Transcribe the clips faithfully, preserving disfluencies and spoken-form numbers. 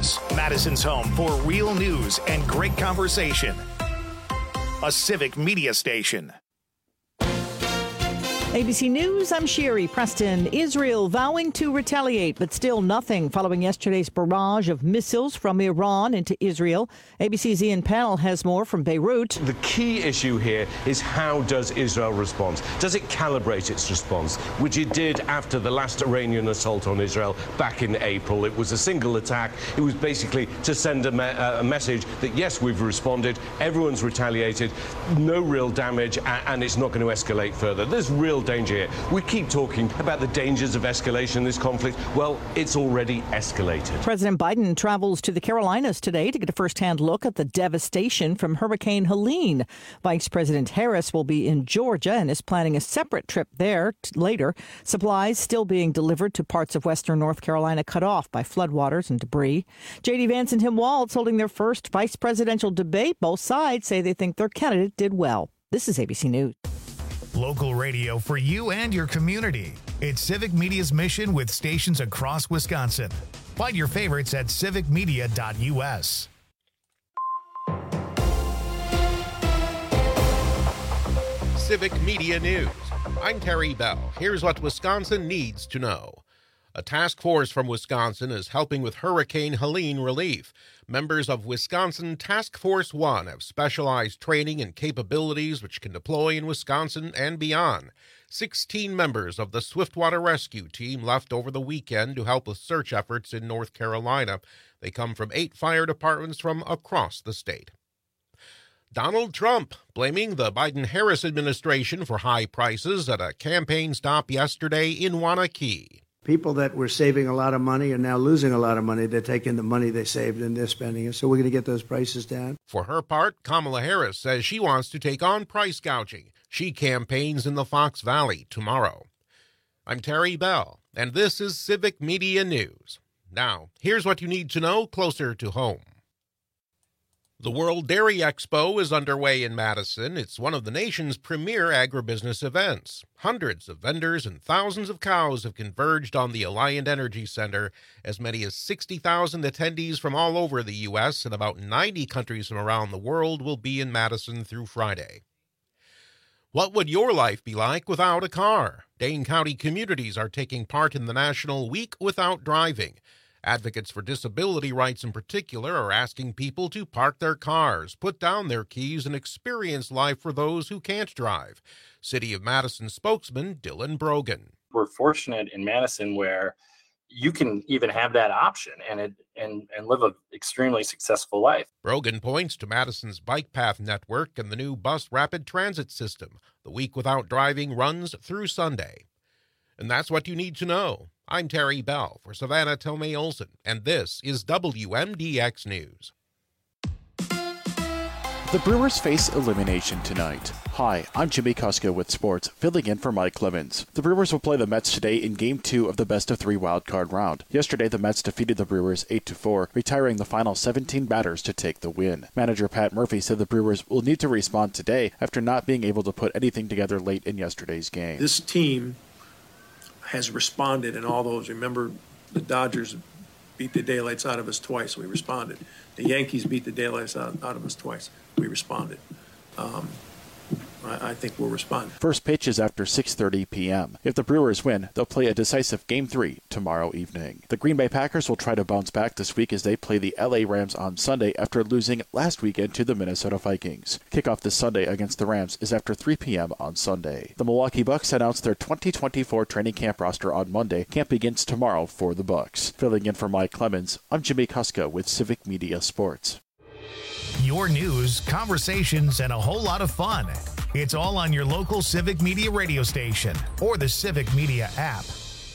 News, Madison's home for real news and great conversation. A civic media station. A B C News, I'm Sherry Preston. Israel vowing to retaliate, but still nothing following yesterday's barrage of missiles from Iran into Israel. A B C's Ian Pell has more from Beirut. The key issue here is how does Israel respond? Does it calibrate its response, which it did after the last Iranian assault on Israel back in April? It was a single attack. It was basically to send a, me- a message that, yes, we've responded, everyone's retaliated, no real damage, and, and it's not going to escalate further. There's real danger here. We keep talking about the dangers of escalation in this conflict. Well, it's already escalated. President Biden travels to the Carolinas today to get a first-hand look at the devastation from Hurricane Helene. Vice President Harris will be in Georgia and is planning a separate trip there t- later. Supplies still being delivered to parts of western North Carolina cut off by floodwaters and debris. J D. Vance and Tim Walz holding their first vice presidential debate. Both sides say they think their candidate did well. This is A B C News. Local radio for you and your community. It's Civic Media's mission with stations across Wisconsin. Find your favorites at civic media dot u s. Civic Media News. I'm Terry Bell. Here's what Wisconsin needs to know. A task force from Wisconsin is helping with Hurricane Helene relief. Members of Wisconsin Task Force One have specialized training and capabilities which can deploy in Wisconsin and beyond. Sixteen members of the Swiftwater Rescue Team left over the weekend to help with search efforts in North Carolina. They come from eight fire departments from across the state. Donald Trump blaming the Biden-Harris administration for high prices at a campaign stop yesterday in Waunakee. People that were saving a lot of money are now losing a lot of money. They're taking the money they saved and they're spending it. So we're going to get those prices down. For her part, Kamala Harris says she wants to take on price gouging. She campaigns in the Fox Valley tomorrow. I'm Terry Bell, and this is Civic Media News. Now, here's what you need to know closer to home. The World Dairy Expo is underway in Madison. It's one of the nation's premier agribusiness events. Hundreds of vendors and thousands of cows have converged on the Alliant Energy Center. As many as sixty thousand attendees from all over the U S and about ninety countries from around the world will be in Madison through Friday. What would your life be like without a car? Dane County communities are taking part in the National Week Without Driving. Advocates for disability rights in particular are asking people to park their cars, put down their keys, and experience life for those who can't drive. City of Madison spokesman Dylan Brogan. We're fortunate in Madison where you can even have that option and it, and, and live an extremely successful life. Brogan points to Madison's bike path network and the new bus rapid transit system. The Week Without Driving runs through Sunday. And that's what you need to know. I'm Terry Bell for Savannah Tomei Olson, and this is W M D X News. The Brewers face elimination tonight. Hi, I'm Jimmy Kuska with sports, filling in for Mike Clemens. The Brewers will play the Mets today in Game two of the best-of-three wildcard round. Yesterday, the Mets defeated the Brewers eight to four, retiring the final seventeen batters to take the win. Manager Pat Murphy said the Brewers will need to respond today after not being able to put anything together late in yesterday's game. This team has responded in all those. Remember, the Dodgers beat the daylights out of us twice. We responded. The Yankees beat the daylights out, out of us twice. We responded. Um, I, I think we'll respond. First pitch is after six thirty p.m. If the Brewers win, they'll play a decisive Game three tomorrow evening. The Green Bay Packers will try to bounce back this week as they play the L A Rams on Sunday after losing last weekend to the Minnesota Vikings. Kickoff this Sunday against the Rams is after three p.m. on Sunday. The Milwaukee Bucks announced their twenty twenty-four training camp roster on Monday. Camp begins tomorrow for the Bucks. Filling in for Mike Clemens, I'm Jimmy Kuska with Civic Media Sports. Your news, conversations, and a whole lot of fun. It's all on your local Civic Media radio station or the Civic Media app.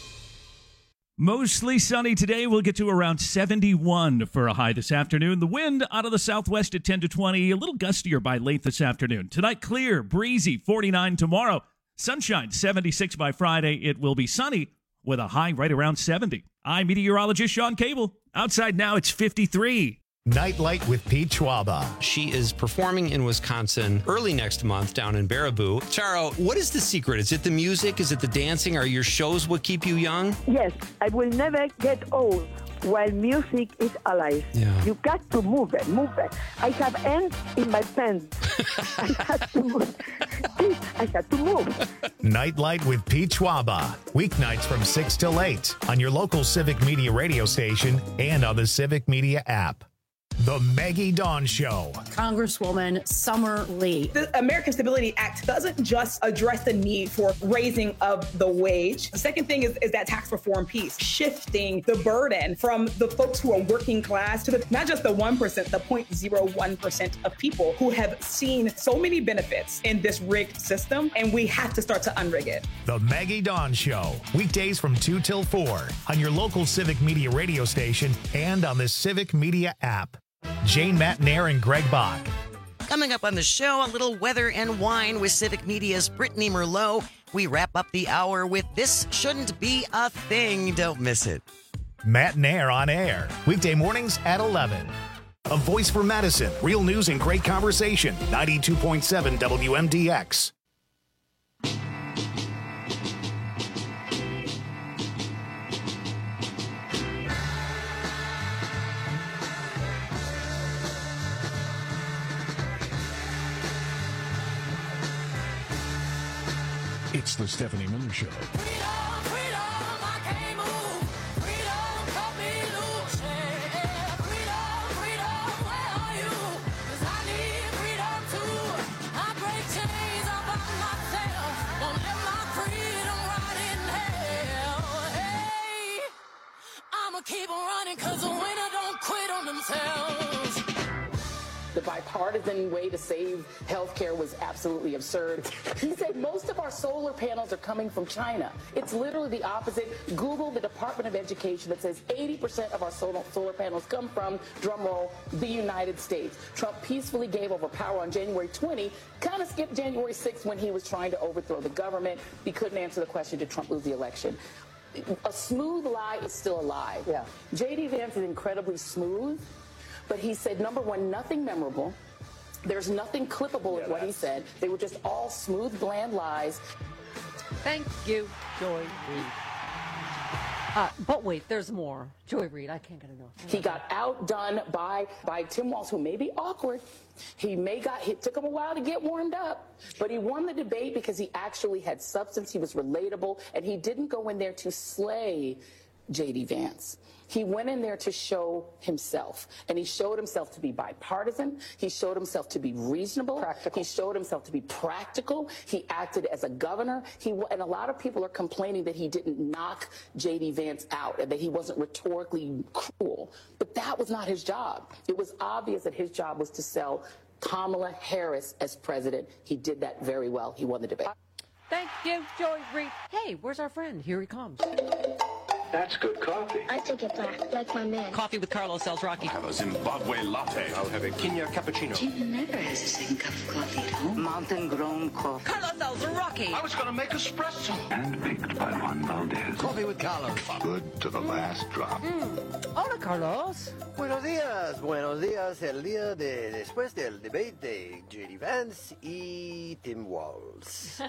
Mostly sunny today. We'll get to around seventy-one for a high this afternoon. The wind out of the southwest at ten to twenty, a little gustier by late this afternoon. Tonight, clear, breezy, forty-nine tomorrow. Sunshine, seventy-six by Friday. It will be sunny with a high right around seventy. I'm meteorologist Sean Cable. Outside now, it's fifty-three. Nightlight with Pete Schwaba. She is performing in Wisconsin early next month down in Baraboo. Charo, what is the secret? Is it the music? Is it the dancing? Are your shows what keep you young? Yes, I will never get old. while music is alive. Yeah. You got to move it, move it. I have ants in my pants. I had to move. I had to move. Nightlight with Pete Schwaba. Weeknights from six till eight on your local Civic Media radio station and on the Civic Media app. The Maggie Dawn Show. Congresswoman Summer Lee. The American Stability Act doesn't just address the need for raising of the wage. The second thing is, is that tax reform piece, shifting the burden from the folks who are working class to the, not just the one percent, the zero point zero one percent of people who have seen so many benefits in this rigged system, and we have to start to unrig it. The Maggie Dawn Show. Weekdays from two till four on your local Civic Media radio station and on the Civic Media app. Jane Matnair and Greg Bach. Coming up on the show, a little weather and wine with Civic Media's Brittany Merlot. We wrap up the hour with This Shouldn't Be a Thing. Don't miss it. Matnair on air. Weekday mornings at eleven. A voice for Madison. Real news and great conversation. ninety-two point seven W M D X. It's the Stephanie Miller Show. Keep on running, cause the winner don't quit on themselves. The bipartisan way to save healthcare was absolutely absurd. He said most of our solar panels are coming from China. It's literally the opposite. Google the Department of Education that says eighty percent of our solar, solar panels come from, drumroll, the United States. Trump peacefully gave over power on January twentieth, kind of skipped January sixth when he was trying to overthrow the government. He couldn't answer the question, did Trump lose the election? A smooth lie is still a lie. Yeah. J D. Vance is incredibly smooth, but he said, number one, nothing memorable. There's nothing clippable yeah, in what he said. They were just all smooth, bland lies. Thank you, Joy Reid. Uh, but wait, there's more. Joy Reid, I can't get enough. He got outdone by by Tim Walz, who may be awkward. He may got, it took him a while to get warmed up, but he won the debate because he actually had substance, he was relatable, and he didn't go in there to slay J D. Vance. He went in there to show himself, and he showed himself to be bipartisan. He showed himself to be reasonable. Practical. He showed himself to be practical. He acted as a governor. He and a lot of people are complaining that he didn't knock J D. Vance out and that he wasn't rhetorically cruel. But that was not his job. It was obvious that his job was to sell Kamala Harris as president. He did that very well. He won the debate. Thank you, Joy Reid. Hey, where's our friend? Here he comes. That's good coffee. I take it black, like my man. Coffee with Carlos Alzraki. Have a Zimbabwe latte. I'll have a Kenya cappuccino. Gina never has a second cup of coffee at home. Mountain-grown coffee. Carlos Alzraki. I was going to make espresso. Handpicked by Juan Valdez. Coffee with Carlos. Good to the last drop. Mm. Hola, Carlos. Buenos días, buenos días. El día de después del debate de J D. Vance y Tim Walz.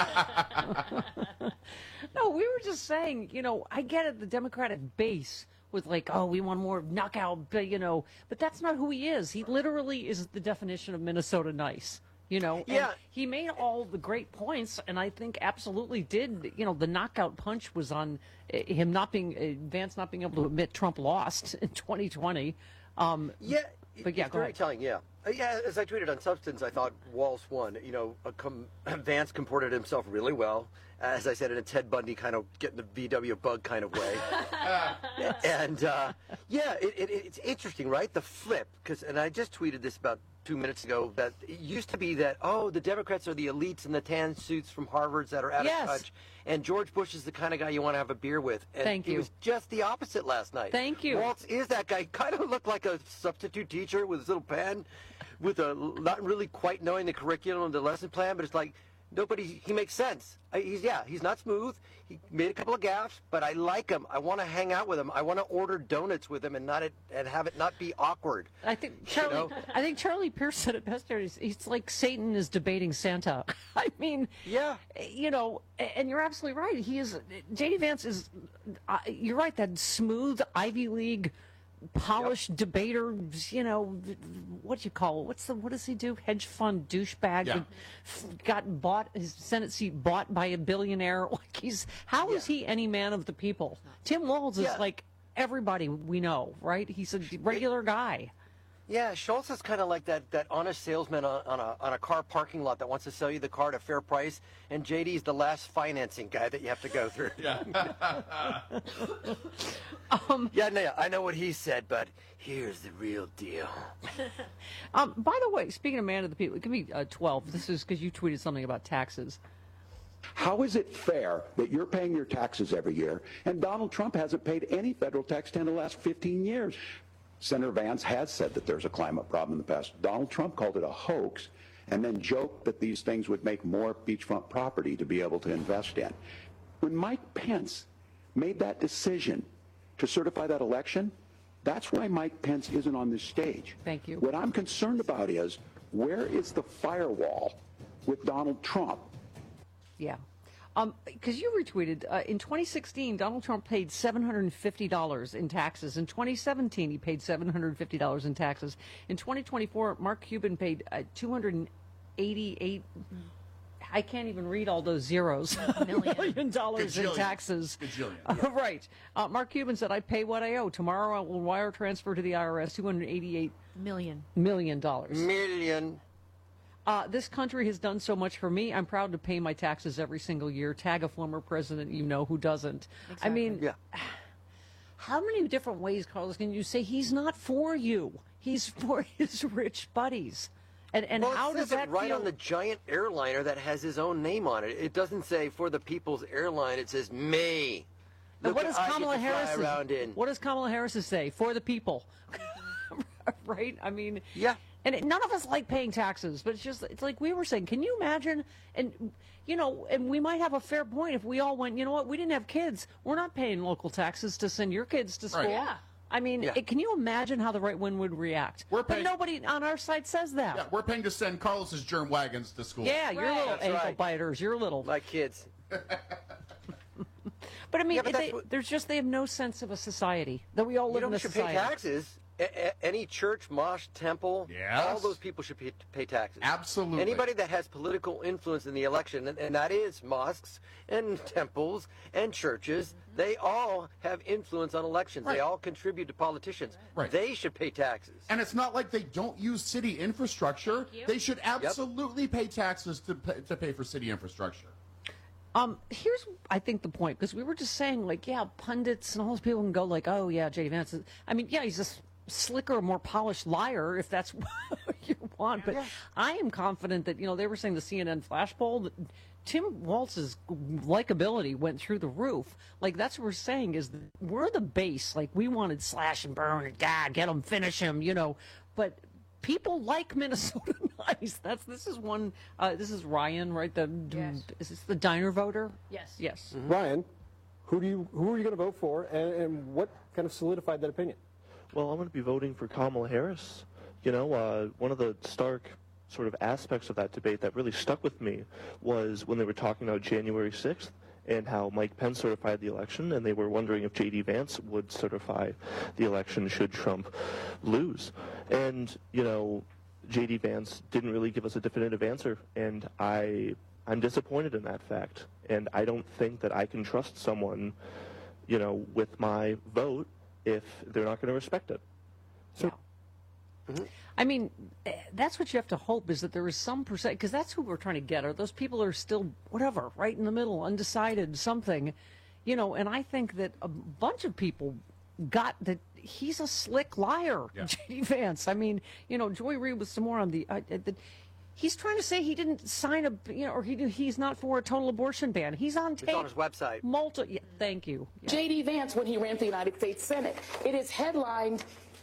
No, we were just saying, you know, I get it, the Democratic base was like, oh, we want more knockout, you know, but that's not who he is. He literally is the definition of Minnesota nice, you know. Yeah. And he made all the great points, and I think absolutely did, you know, the knockout punch was on him not being, uh, Vance not being able to admit Trump lost in twenty twenty. Um, yeah. But yeah, it's go very ahead. telling, yeah. Uh, yeah, as I tweeted on Substance, I thought Walz won. You know, uh, com- Vance comported himself really well. As I said, in a Ted Bundy kind of getting the V W bug kind of way. And, uh, yeah, it, it, it's interesting, right? The flip. Cause, and I just tweeted this about two minutes ago, that it used to be that, oh, the Democrats are the elites in the tan suits from Harvards that are out Yes. of touch. And George Bush is the kind of guy you want to have a beer with. And Thank you. It was just the opposite last night. Thank you. Walz is that guy. Kind of looked like a substitute teacher with his little pen, with a not really quite knowing the curriculum and the lesson plan, but it's like, nobody, he makes sense. I, he's, yeah, he's not smooth. He made a couple of gaffes, but I like him. I want to hang out with him. I want to order donuts with him and not it, and have it not be awkward. I think Charlie. You know? I think Charlie Pierce said it best. He's, he's like Satan is debating Santa. I mean, yeah, you know, and you're absolutely right. He is. J D Vance is. Uh, you're right. That smooth Ivy League, polished yep. debater. You know, what do you call it? What's the? What does he do? Hedge fund douchebag. Yeah. Got bought his Senate seat bought by a billionaire. Like he's. How yeah. is he any man of the people? Tim Walz is yeah. like everybody we know, right? He's a regular guy. Yeah, Schultz is kind of like that, that honest salesman on, on a on a car parking lot that wants to sell you the car at a fair price, and J D's the last financing guy that you have to go through. Yeah. um, yeah, no, I know what he said, but here's the real deal. um, by the way, speaking of man of the people, it could be uh, twelve. This is because you tweeted something about taxes. How is it fair that you're paying your taxes every year, and Donald Trump hasn't paid any federal tax in the last fifteen years? Senator Vance has said that there's a climate problem in the past. Donald Trump called it a hoax and then joked that these things would make more beachfront property to be able to invest in. When Mike Pence made that decision to certify that election, that's why Mike Pence isn't on this stage. Thank you. What I'm concerned about is, where is the firewall with Donald Trump? Yeah. Um, because you retweeted, uh, in twenty sixteen, Donald Trump paid seven hundred fifty dollars in taxes. In twenty seventeen, he paid seven hundred fifty dollars in taxes. In twenty twenty-four, Mark Cuban paid uh, two hundred eighty-eight, I can't even read all those zeros, Million. million dollars in Gajillion. taxes. Gajillion. Uh, right. Uh, Mark Cuban said, I pay what I owe. Tomorrow I will wire transfer to the I R S two hundred eighty-eight Million. million dollars. Million. Uh, this country has done so much for me. I'm proud to pay my taxes every single year. Tag a former president you know who doesn't. Exactly. I mean, yeah. how many different ways, Carlos, can you say he's not for you? He's for his rich buddies. And and well, how it does says that it right feel? on the giant airliner that has his own name on it? It doesn't say for the people's airline. It says me. And what does I Kamala get to fly Harris? around in. What does Kamala Harris say? For the people, right? I mean, yeah. And it, none of us like paying taxes, but it's just, it's like we were saying, can you imagine? And, you know, and we might have a fair point if we all went, you know what, we didn't have kids. We're not paying local taxes to send your kids to school. Right. Yeah. I mean, Yeah. it, can you imagine how the right wing would react? We're but paying- nobody on our side says that. Yeah, we're paying to send Carlos's germ wagons to school. Yeah, you're Right. little That's ankle right. biters. You're little. My kids. But I mean, Yeah, but it- that's they, what- there's just, they have no sense of a society, that we all You live know in who a should society. pay taxes? A- a- any church, mosque, temple, Yes. all those people should pay, pay taxes. Absolutely. Anybody that has political influence in the election, and, and that is mosques and temples and churches, they all have influence on elections. Right. They all contribute to politicians. Right. They should pay taxes. And it's not like they don't use city infrastructure. They should absolutely pay taxes to pay, to pay for city infrastructure. Um, here's, I think, the point, because we were just saying, like, yeah, pundits and all those people can go, like, oh, yeah, J D Vance is, I mean, yeah, he's a s- slicker, more polished liar, if that's what you want. But I am confident that, you know, they were saying the C N N flash poll, that Tim Walz's likability went through the roof. Like, that's what we're saying is that we're the base. Like, we wanted slash and burn and God, get him, finish him, you know. But people like Minnesota nice. That's this is one. Uh, this is Ryan, right? The Yes. is this the diner voter? Yes. Yes. Ryan, who do you who are you going to vote for, and, and what kind of solidified that opinion? Well, I'm going to be voting for Kamala Harris. You know, uh, one of the stark sort of aspects of that debate that really stuck with me was when they were talking about January sixth and how Mike Pence certified the election, and they were wondering if J D Vance would certify the election should Trump lose. And, you know, J D Vance didn't really give us a definitive answer, and I, I'm disappointed in that fact. And I don't think that I can trust someone, you know, with my vote if they're not going to respect it. So, I mean, eh, that's what you have to hope is that there is some percent, because that's who we're trying to get. Are those people are still whatever, right in the middle, undecided, something, you know? And I think that a bunch of people got that he's a slick liar, Yeah. J D Vance. I mean, you know, Joy Reid was some more on the. Uh, the He's trying to say he didn't sign a, you know, or he he's not for a total abortion ban. He's on tape. It's on his website. Multi. Yeah, thank you. Yeah. J D Vance, when he ran for the United States Senate, it is headlined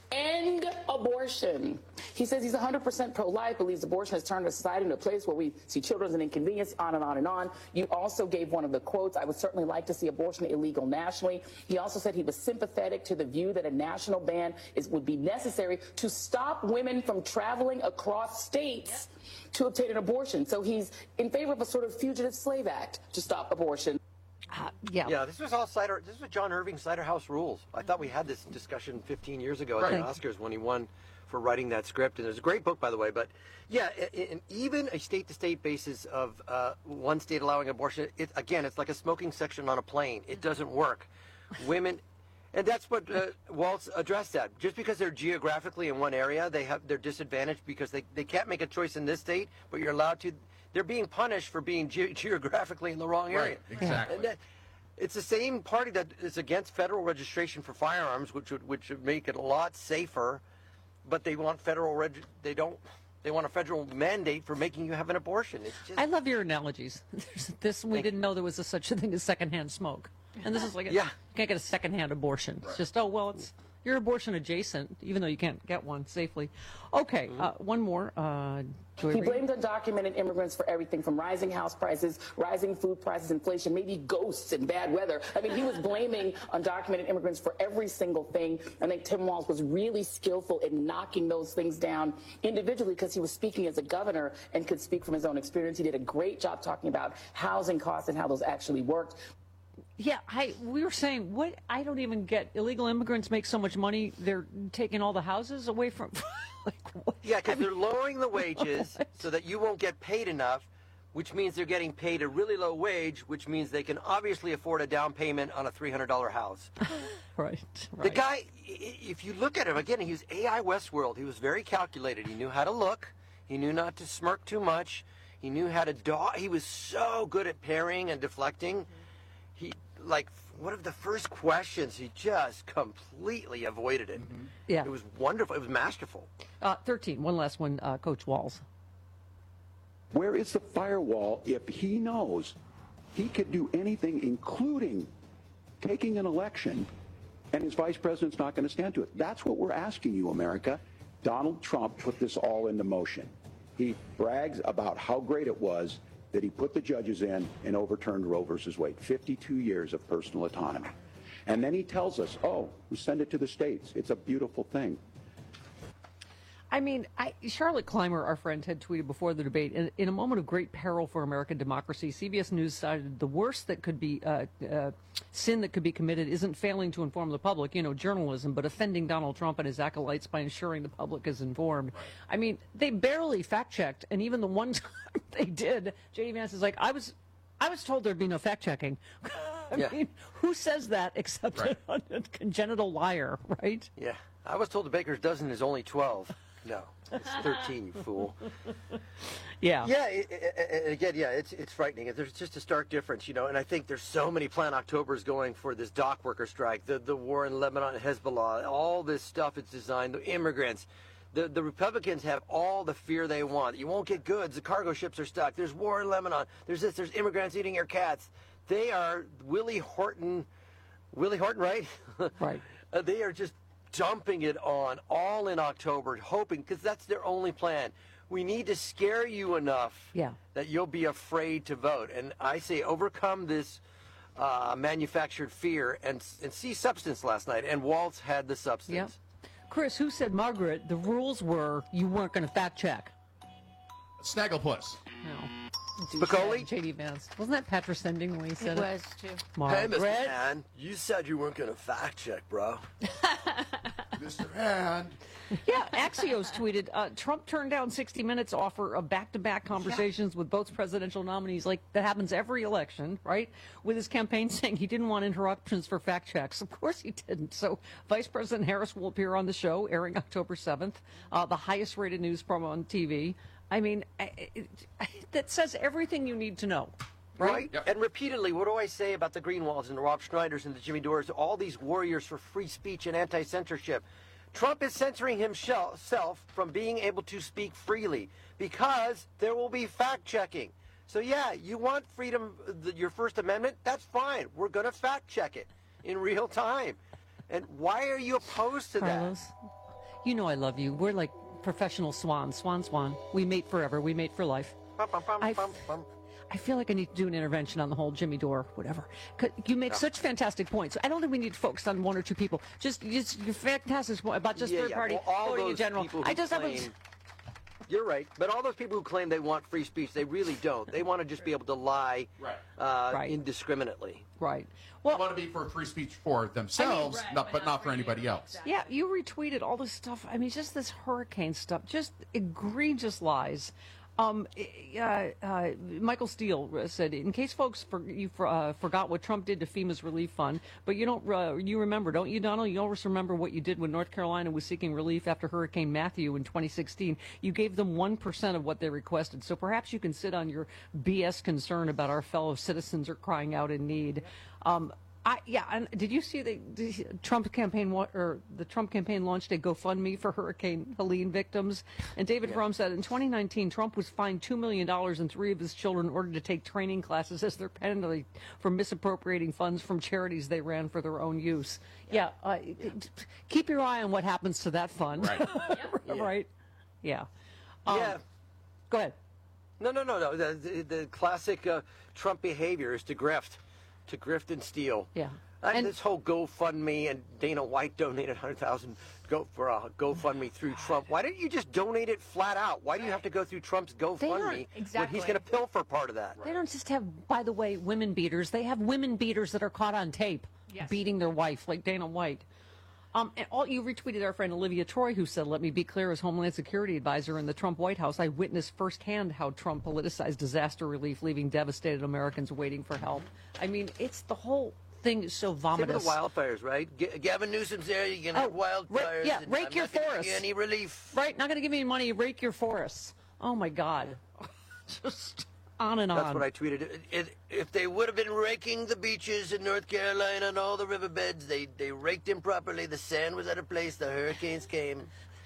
End abortion. He says he's one hundred percent pro-life, believes abortion has turned our society into a place where we see children as an inconvenience, on and on and on. You also gave one of the quotes, I would certainly like to see abortion illegal nationally. He also said he was sympathetic to the view that a national ban is, would be necessary to stop women from traveling across states to obtain an abortion. So he's in favor of a sort of fugitive slave act to stop abortion. Uh, yeah. Yeah, this was all Cider. This was John Irving's Cider House Rules. I thought we had this discussion fifteen years ago at Right. the Oscars when he won for writing that script. And there's a great book, by the way. But yeah, and even a state-to-state basis of uh, one state allowing abortion, it, again, it's like a smoking section on a plane. It doesn't work. Women, and that's what uh, Waltz addressed that. Just because they're geographically in one area, they have they're disadvantaged because they, they can't make a choice in this state, but you're allowed to. They're being punished for being ge- geographically in the wrong area. Right, exactly. And that, it's the same party that is against federal registration for firearms, which would which would make it a lot safer, but they want federal reg. They don't. They want a federal mandate for making you have an abortion. It's just, I love your analogies. There's this we didn't know there was a, such a thing as secondhand smoke, and this is like a, Yeah. you can't get a secondhand abortion. It's just oh well, it's you're abortion adjacent, even though you can't get one safely. Okay, uh, one more. Uh, Joy He Reid. blamed undocumented immigrants for everything from rising house prices, rising food prices, inflation, maybe ghosts and bad weather. I mean, he was blaming undocumented immigrants for every single thing. I think Tim Walz was really skillful in knocking those things down individually because he was speaking as a governor and could speak from his own experience. He did a great job talking about housing costs and how those actually worked. Yeah, I, we were saying, what, I don't even get, illegal immigrants make so much money, they're taking all the houses away from, like, what? yeah, because they're lowering the wages so that you won't get paid enough, which means they're getting paid a really low wage, which means they can obviously afford a down payment on a three hundred dollar house. right, right. The guy, i- if you look at him, again, he was A I Westworld. He was very calculated. He knew how to look. He knew not to smirk too much. He knew how to dodge. He was so good at parrying and deflecting. He, like, one of the first questions, he just completely avoided it. Yeah. It was wonderful. It was masterful. Uh, thirteen, one last one, uh, Coach Walz. Where is the firewall if he knows he could do anything, including taking an election, and his vice president's not going to stand to it? That's what we're asking you, America. Donald Trump put this all into motion. He brags about how great it was that he put the judges in and overturned Roe versus Wade. fifty-two years of personal autonomy. And then he tells us, oh, we send it to the states. It's a beautiful thing. I mean, I, Charlotte Clymer, our friend, had tweeted before the debate, in, in a moment of great peril for American democracy, C B S News cited the worst that could be, uh, uh, sin that could be committed isn't failing to inform the public, you know, journalism, but offending Donald Trump and his acolytes by ensuring the public is informed. I mean, they barely fact-checked, and even the one time they did, J D Vance is like, I was... I was told there'd be no fact-checking. I Yeah. mean, who says that except Right. a, a congenital liar, right? Yeah. I was told the baker's dozen is only twelve. No, it's thirteen, you fool. Yeah. Yeah, it, it, it, again, yeah, it's it's frightening. There's just a stark difference, you know, and I think there's so many Plan Octobers going for this dock worker strike, the the war in Lebanon, Hezbollah, all this stuff is designed, the immigrants. The, the Republicans have all the fear they want. You won't get goods. The cargo ships are stuck. There's war in Lebanon. There's this. There's immigrants eating your cats. They are Willie Horton. Willie Horton, right? Right. uh, they are just dumping it on all in October, hoping, because that's their only plan. We need to scare you enough Yeah. that you'll be afraid to vote. And I say overcome this uh, manufactured fear and, and see substance last night. And Waltz had the substance. Yeah. Chris, who said, Margaret, the rules were you weren't going to fact check? Snagglepuss. No. Spicoli? J D Vance. Wasn't that Patrick Sending when he said It it? was, too. Hey, Margaret? Mister Han, you said you weren't going to fact check, bro. Mister Han. Yeah, Axios tweeted, uh, Trump turned down sixty minutes offer of back-to-back conversations with both presidential nominees. Like, that happens every election, right? With his campaign saying he didn't want interruptions for fact checks. Of course he didn't. So Vice President Harris will appear on the show, airing October seventh, uh, the highest-rated news promo on T V. I mean, I, it, I, that says everything you need to know. Right? And repeatedly, what do I say about the Greenwalds and the Rob Schneiders and the Jimmy Dore's, all these warriors for free speech and anti-censorship? Trump is censoring himself from being able to speak freely because there will be fact-checking. So, yeah, you want freedom, the, your First Amendment? That's fine. We're going to fact-check it in real time. And why are you opposed to Carlos? that? You know I love you. We're like professional swans. Swan, swan. We mate forever. We mate for life. I, I feel like I need to do an intervention on the whole Jimmy Dore, whatever. 'Cause you make Yeah. such fantastic points. I don't think we need to focus on one or two people. Just, just you're fantastic about just Yeah, third yeah. party Well, all voting in those general. people who I just claim- haven't. You're right, but all those people who claim they want free speech, they really don't. They want to just be able to lie uh, Right. indiscriminately. Right. Well, they want to be for free speech for themselves, I mean- not, but not for anybody else. Yeah, you retweeted all this stuff. I mean, just this hurricane stuff, just egregious lies. Um, uh, uh, Michael Steele said, in case folks for, you for, uh, forgot what Trump did to FEMA's relief fund, but you don't, uh, you remember, don't you, Donald? You always remember what you did when North Carolina was seeking relief after Hurricane Matthew in twenty sixteen. You gave them one percent of what they requested. So perhaps you can sit on your B S concern about our fellow citizens are crying out in need. Um, I, yeah, and did you see the, the Trump campaign wa- or the Trump campaign launched a GoFundMe for Hurricane Helene victims? And David Frum said in twenty nineteen, Trump was fined two million dollars and three of his children in order to take training classes as their penalty for misappropriating funds from charities they ran for their own use. Yeah, uh, keep your eye on what happens to that fund. Right. Right. Yeah. Um, yeah. Go ahead. No, no, no, no. The, the, the classic uh, Trump behavior is to grift, to grift and steal. Yeah. Uh, and this whole GoFundMe, and Dana White donated one hundred thousand dollars go for a GoFundMe through Trump. Why don't you just donate it flat out? Why do you have to go through Trump's GoFundMe when exactly. he's going to pilfer part of that? They don't just have, by the way, women beaters. They have women beaters that are caught on tape beating their wife, like Dana White. Um, and all you retweeted our friend Olivia Troy, who said, "Let me be clear, as Homeland Security advisor in the Trump White House, I witnessed firsthand how Trump politicized disaster relief, leaving devastated Americans waiting for help." I mean, it's the whole thing is so Same with vomitous. the wildfires, right? G- Gavin Newsom's there. You can have Oh, ra- wildfires. yeah, and rake I'm your not gonna give forests. you any relief. Right? Not going to give me any money. Rake your forests. Oh my God. Just on and on. That's what I tweeted. It, it, if they would have been raking the beaches in North Carolina and all the riverbeds, they, they raked improperly. The sand was out of place. The hurricanes came.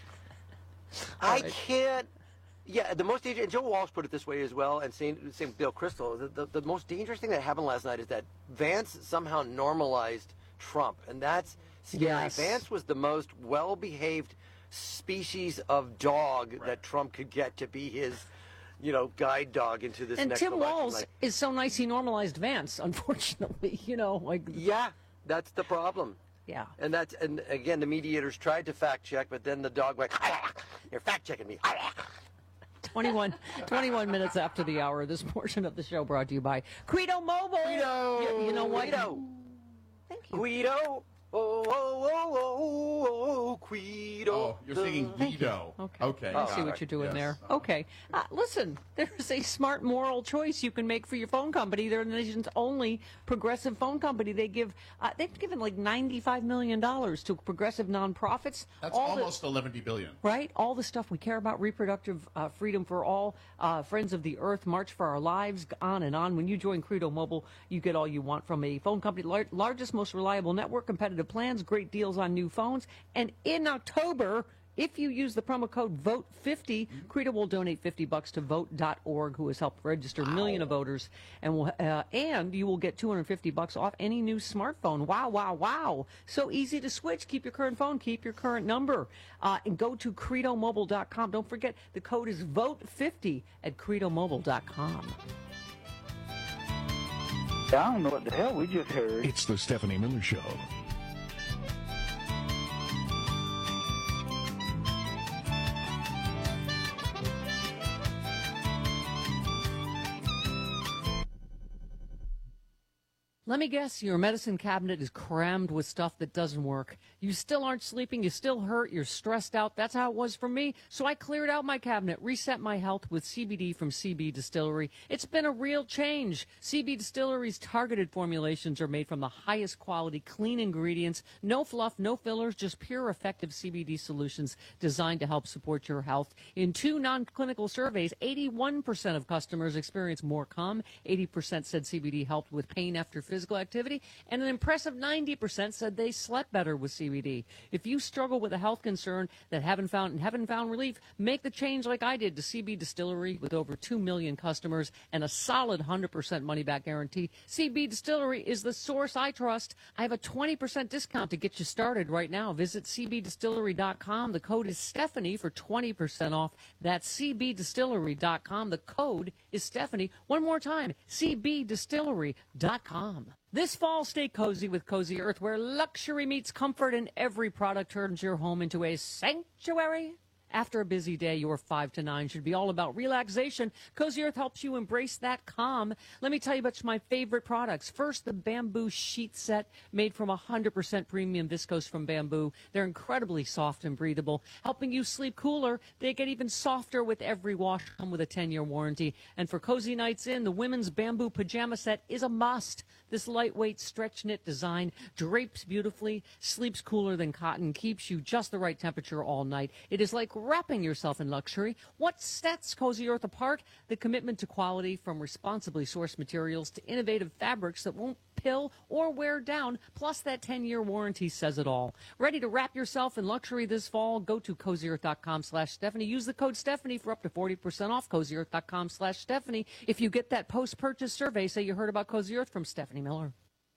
I right. can't. Yeah, the most dangerous, and Joe Walsh put it this way as well, and same, same with Bill Kristol, the, the, the most dangerous thing that happened last night is that Vance somehow normalized Trump, and that's scary. Yes. Vance was the most well-behaved species of dog that Trump could get to be his, you know, guide dog into this and next Tim election. Walz Like, is so nice he normalized Vance, unfortunately. You know, like yeah, that's the problem. Yeah. And that's and again the mediators tried to fact check, but then the dog went, "You're fact checking me." twenty-one, twenty-one minutes after the hour, this portion of the show brought to you by Credo Mobile. Guido. You, you know what? Guido. Thank you. Guido. Oh, oh, oh, oh, oh, Guido. Oh, you're singing Guido. Okay. Okay. I got see it. what you're doing Yes. there. Okay. Uh, listen, there's a smart moral choice you can make for your phone company. They're the nation's only progressive phone company. They give, uh, they've given like ninety-five million dollars to progressive nonprofits. That's All the- almost eleven billion. Right? All the stuff we care about, reproductive uh, freedom for all, uh, Friends of the Earth, March for Our Lives, on and on. When you join Credo Mobile, you get all you want from a phone company. Lar- largest, most reliable network, competitive plans, great deals on new phones. And in October, if you use the promo code vote fifty, Credo will donate fifty bucks to vote dot org, who has helped register a million of voters, and will uh, and you will get two hundred fifty bucks off any new smartphone. Wow, wow, wow! So easy to switch. Keep your current phone. Keep your current number. Uh, and go to credo mobile dot com. Don't forget the code is vote fifty at credo mobile dot com. I don't know what the hell we just heard. It's the Stephanie Miller Show. Let me guess, your medicine cabinet is crammed with stuff that doesn't work. You still aren't sleeping, you still hurt, you're stressed out. That's how it was for me. So I cleared out my cabinet, reset my health with C B D from C B Distillery. It's been a real change. C B Distillery's targeted formulations are made from the highest quality, clean ingredients. No fluff, no fillers, just pure, effective C B D solutions designed to help support your health. In two non-clinical surveys, eighty-one percent of customers experienced more calm. eighty percent said C B D helped with pain after physical activity, and an impressive ninety percent said they slept better with C B D. If you struggle with a health concern that haven't found and haven't found relief, make the change like I did to C B Distillery with over two million customers and a solid one hundred percent money-back guarantee. C B Distillery is the source I trust. I have a twenty percent discount to get you started right now. Visit C B distillery dot com. The code is Stephanie for twenty percent off. That's C B distillery dot com. The code is Stephanie. One more time, C B distillery dot com. This fall, stay cozy with Cozy Earth, where luxury meets comfort and every product turns your home into a sanctuary. After a busy day, your five to nine should be all about relaxation. Cozy Earth helps you embrace that calm. Let me tell you about my favorite products. First, the bamboo sheet set made from one hundred percent premium viscose from bamboo. They're incredibly soft and breathable, helping you sleep cooler. They get even softer with every wash, come with a ten-year warranty. And for cozy nights in, the women's bamboo pajama set is a must. This lightweight stretch knit design drapes beautifully, sleeps cooler than cotton, keeps you just the right temperature all night. It is like wrapping yourself in luxury. What sets Cozy Earth apart? The commitment to quality, from responsibly sourced materials to innovative fabrics that won't pill or wear down, plus that ten-year warranty says it all. Ready to wrap yourself in luxury this fall? Go to cozy earth dot com slash Stephanie. Use the code Stephanie for up to forty percent off. cozy earth dot com slash Stephanie. If you get that post-purchase survey, say you heard about Cozy Earth from Stephanie Miller.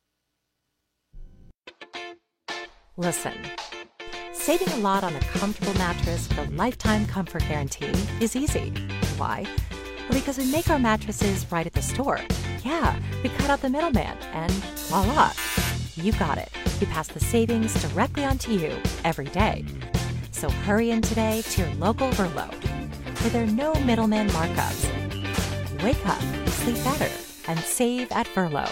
Listen, saving a lot on a comfortable mattress with a lifetime comfort guarantee is easy. Why? Well, because we make our mattresses right at the store. Yeah, we cut out the middleman, and voila, you got it. We pass the savings directly onto you every day. So hurry in today to your local Verlo, where there are no middleman markups. Wake up, sleep better, and save at Verlo.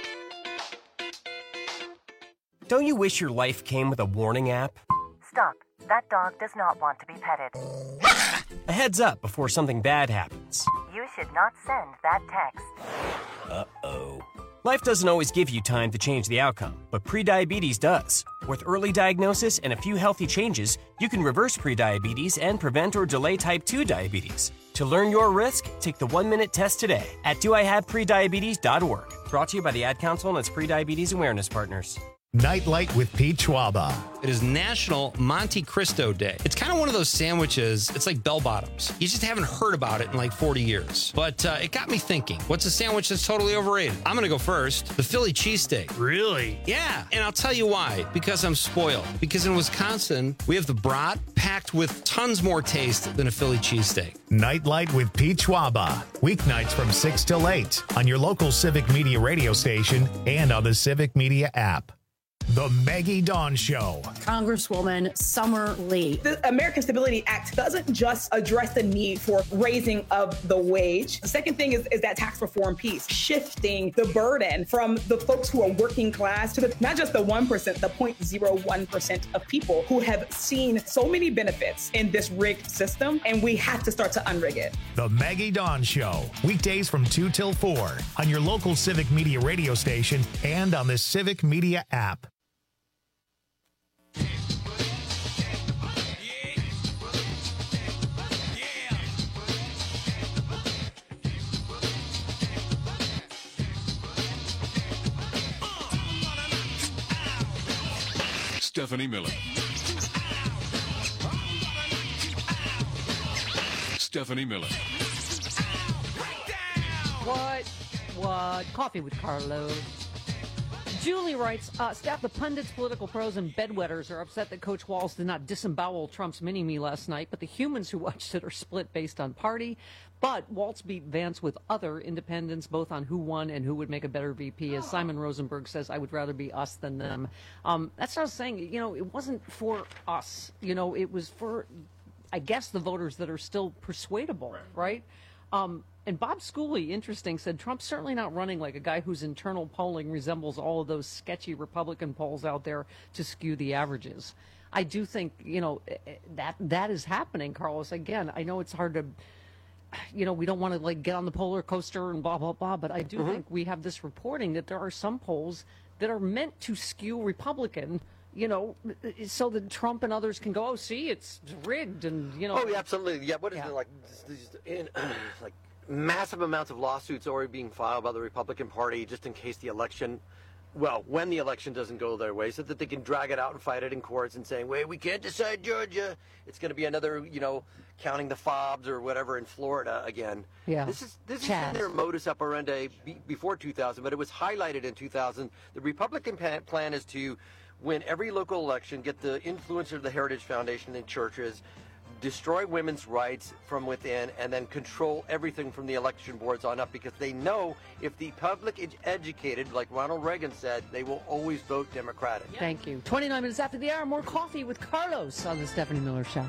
Don't you wish your life came with a warning app? Stop. That dog does not want to be petted. A heads up before something bad happens. You should not send that text. Uh-oh. Life doesn't always give you time to change the outcome, but prediabetes does. With early diagnosis and a few healthy changes, you can reverse prediabetes and prevent or delay type two diabetes. To learn your risk, take the one-minute test today at do I have prediabetes dot org. Brought to you by the Ad Council and its Prediabetes Awareness Partners. Nightlight with Pete Schwaba. It is National Monte Cristo Day. It's kind of one of those sandwiches, it's like bell bottoms. You just haven't heard about it in like forty years. But uh, it got me thinking, what's a sandwich that's totally overrated? I'm going to go first. The Philly cheesesteak. Really? Yeah. And I'll tell you why. Because I'm spoiled. Because in Wisconsin, we have the brat packed with tons more taste than a Philly cheesesteak. Nightlight with Pete Schwaba. Weeknights from six till eight on your local Civic Media radio station and on the Civic Media app. The Maggie Dawn Show. Congresswoman Summer Lee. The American Stability Act doesn't just address the need for raising of the wage. The second thing is, is that tax reform piece, shifting the burden from the folks who are working class to the, not just the one percent, the zero point zero one percent of people who have seen so many benefits in this rigged system, and we have to start to unrig it. The Maggie Dawn Show. Weekdays from two till four on your local Civic Media radio station and on the Civic Media app. Stephanie Miller. Stephanie Miller. What? What? Coffee with Carlos. Julie writes, uh, staff, the pundits, political pros, and bedwetters are upset that Coach Walz did not disembowel Trump's mini-me last night, but the humans who watched it are split based on party. But Walz beat Vance with other independents, both on who won and who would make a better V P. As Simon Rosenberg says, I would rather be us than them. Um, that's what I was saying. You know, it wasn't for us. You know, it was for, I guess, the voters that are still persuadable, right? right? Um, and Bob Schooley, interesting, said Trump's certainly not running like a guy whose internal polling resembles all of those sketchy Republican polls out there to skew the averages. I do think, you know, that that is happening, Carlos. Again, I know it's hard to, you know, we don't want to like get on the polar coaster and blah, blah, blah, but I do mm-hmm. think we have this reporting that there are some polls that are meant to skew Republican, you know, so that Trump and others can go, oh, see, it's rigged, and, you know. Oh, yeah, absolutely. Yeah, what is yeah. it, like, in, like massive amounts of lawsuits already being filed by the Republican Party just in case the election, well, when the election doesn't go their way, so that they can drag it out and fight it in courts and saying, wait, we can't decide Georgia. It's going to be another, you know, counting the fobs or whatever in Florida again. Yeah. This is this Chaz. is in their modus operandi be, before two thousand, but it was highlighted in two thousand. The Republican pa- plan is to win every local election, get the influence of the Heritage Foundation in churches, destroy women's rights from within, and then control everything from the election boards on up, because they know if the public is educated, like Ronald Reagan said, they will always vote Democratic. Thank you. twenty-nine minutes after the hour, more coffee with Carlos on the Stephanie Miller Show.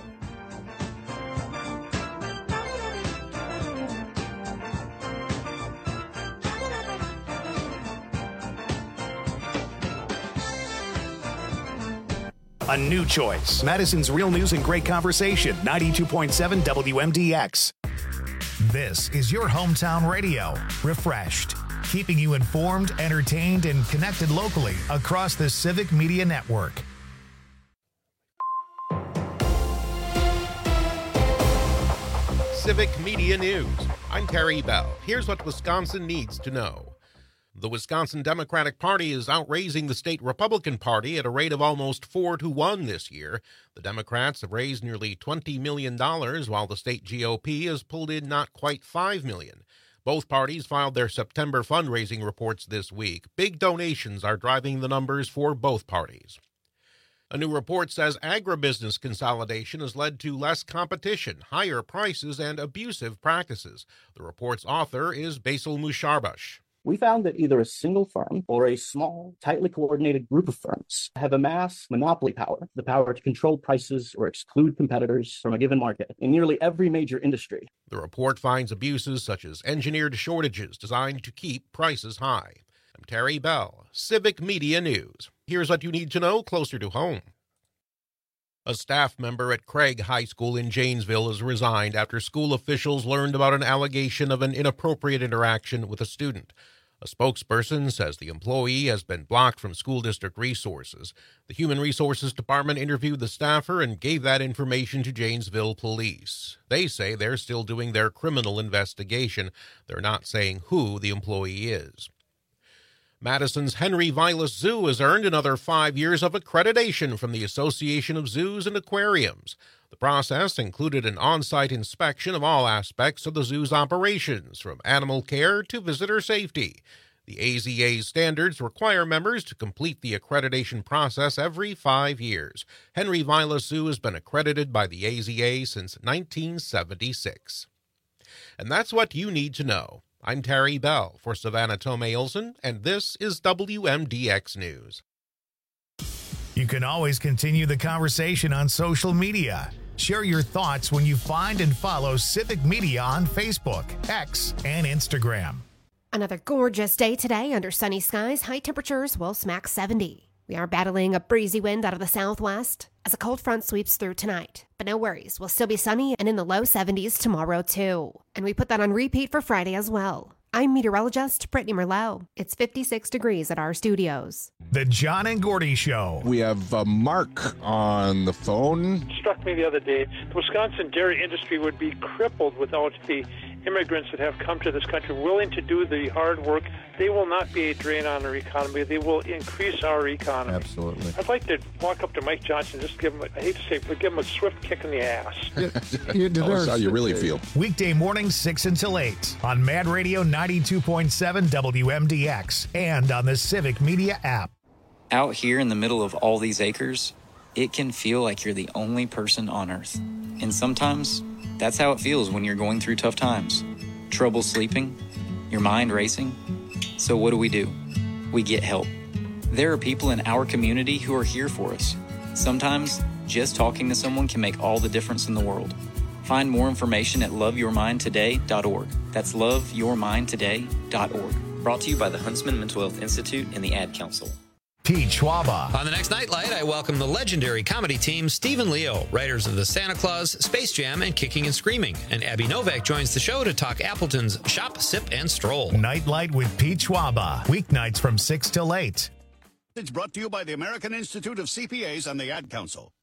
A new choice. Madison's Real News and Great Conversation, ninety-two point seven W M D X. This is your hometown radio. Refreshed. Keeping you informed, entertained, and connected locally across the Civic Media Network. Civic Media News. I'm Terry Bell. Here's what Wisconsin needs to know. The Wisconsin Democratic Party is outraising the state Republican Party at a rate of almost four to one this year. The Democrats have raised nearly twenty million dollars, while the state G O P has pulled in not quite five million dollars. Both parties filed their September fundraising reports this week. Big donations are driving the numbers for both parties. A new report says agribusiness consolidation has led to less competition, higher prices, and abusive practices. The report's author is Basil Musharbash. We found that either a single firm or a small, tightly coordinated group of firms have amassed monopoly power, the power to control prices or exclude competitors from a given market in nearly every major industry. The report finds abuses such as engineered shortages designed to keep prices high. I'm Terry Bell, Civic Media News. Here's what you need to know closer to home. A staff member at Craig High School in Janesville has resigned after school officials learned about an allegation of an inappropriate interaction with a student. A spokesperson says the employee has been blocked from school district resources. The Human Resources Department interviewed the staffer and gave that information to Janesville police. They say they're still doing their criminal investigation. They're not saying who the employee is. Madison's Henry Vilas Zoo has earned another five years of accreditation from the Association of Zoos and Aquariums. The process included an on-site inspection of all aspects of the zoo's operations, from animal care to visitor safety. The A Z A's standards require members to complete the accreditation process every five years. Henry Vilas Zoo has been accredited by the A Z A since nineteen seventy-six. And that's what you need to know. I'm Terry Bell for Savannah Tomei-Olson, and this is W M D X News. You can always continue the conversation on social media. Share your thoughts when you find and follow Civic Media on Facebook, X, and Instagram. Another gorgeous day today under sunny skies. High temperatures will smack seventy. We are battling a breezy wind out of the southwest as a cold front sweeps through tonight. But no worries, we'll still be sunny and in the low seventies tomorrow too. And we put that on repeat for Friday as well. I'm meteorologist Brittany Merlot. It's fifty-six degrees at our studios. The John and Gordy Show. We have uh, Mark on the phone. It struck me the other day, the Wisconsin dairy industry would be crippled without the immigrants that have come to this country willing to do the hard work. They will not be a drain on our economy. They will increase our economy. Absolutely. I'd like to walk up to Mike Johnson and just give him, a, I hate to say it, but give him a swift kick in the ass. you Tell us how you really feel. Weekday mornings six until eight on Mad Radio ninety-two point seven W M D X and on the Civic Media app. Out here in the middle of all these acres, it can feel like you're the only person on Earth. And sometimes that's how it feels when you're going through tough times. Trouble sleeping, your mind racing. So what do we do? We get help. There are people in our community who are here for us. Sometimes just talking to someone can make all the difference in the world. Find more information at love your mind today dot org. That's love your mind today dot org. Brought to you by the Huntsman Mental Health Institute and the Ad Council. Pete Schwaba. On the next Nightlight, I welcome the legendary comedy team Stephen Leo, writers of the Santa Claus, Space Jam, and Kicking and Screaming. And Abby Novak joins the show to talk Appleton's Shop, Sip, and Stroll. Nightlight with Pete Schwaba. Weeknights from six till eight. It's brought to you by the American Institute of C P As and the Ad Council.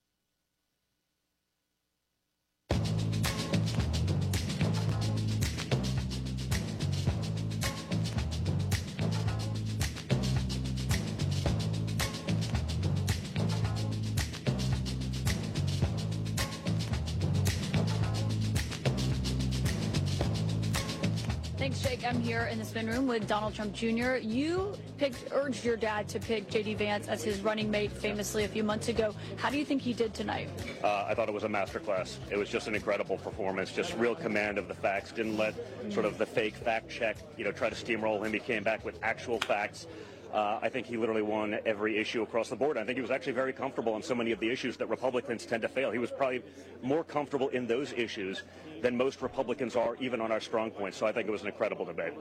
Thanks, Jake. I'm here in the spin room with Donald Trump Junior You picked, urged your dad to pick J D. Vance as his running mate famously a few months ago. How do you think he did tonight? Uh, I thought it was a masterclass. It was just an incredible performance, just real command of the facts. Didn't let sort of the fake fact check, you know, try to steamroll him. He came back with actual facts. Uh, I think he literally won every issue across the board. I think he was actually very comfortable on so many of the issues that Republicans tend to fail. He was probably more comfortable in those issues than most Republicans are, even on our strong points. So I think it was an incredible debate.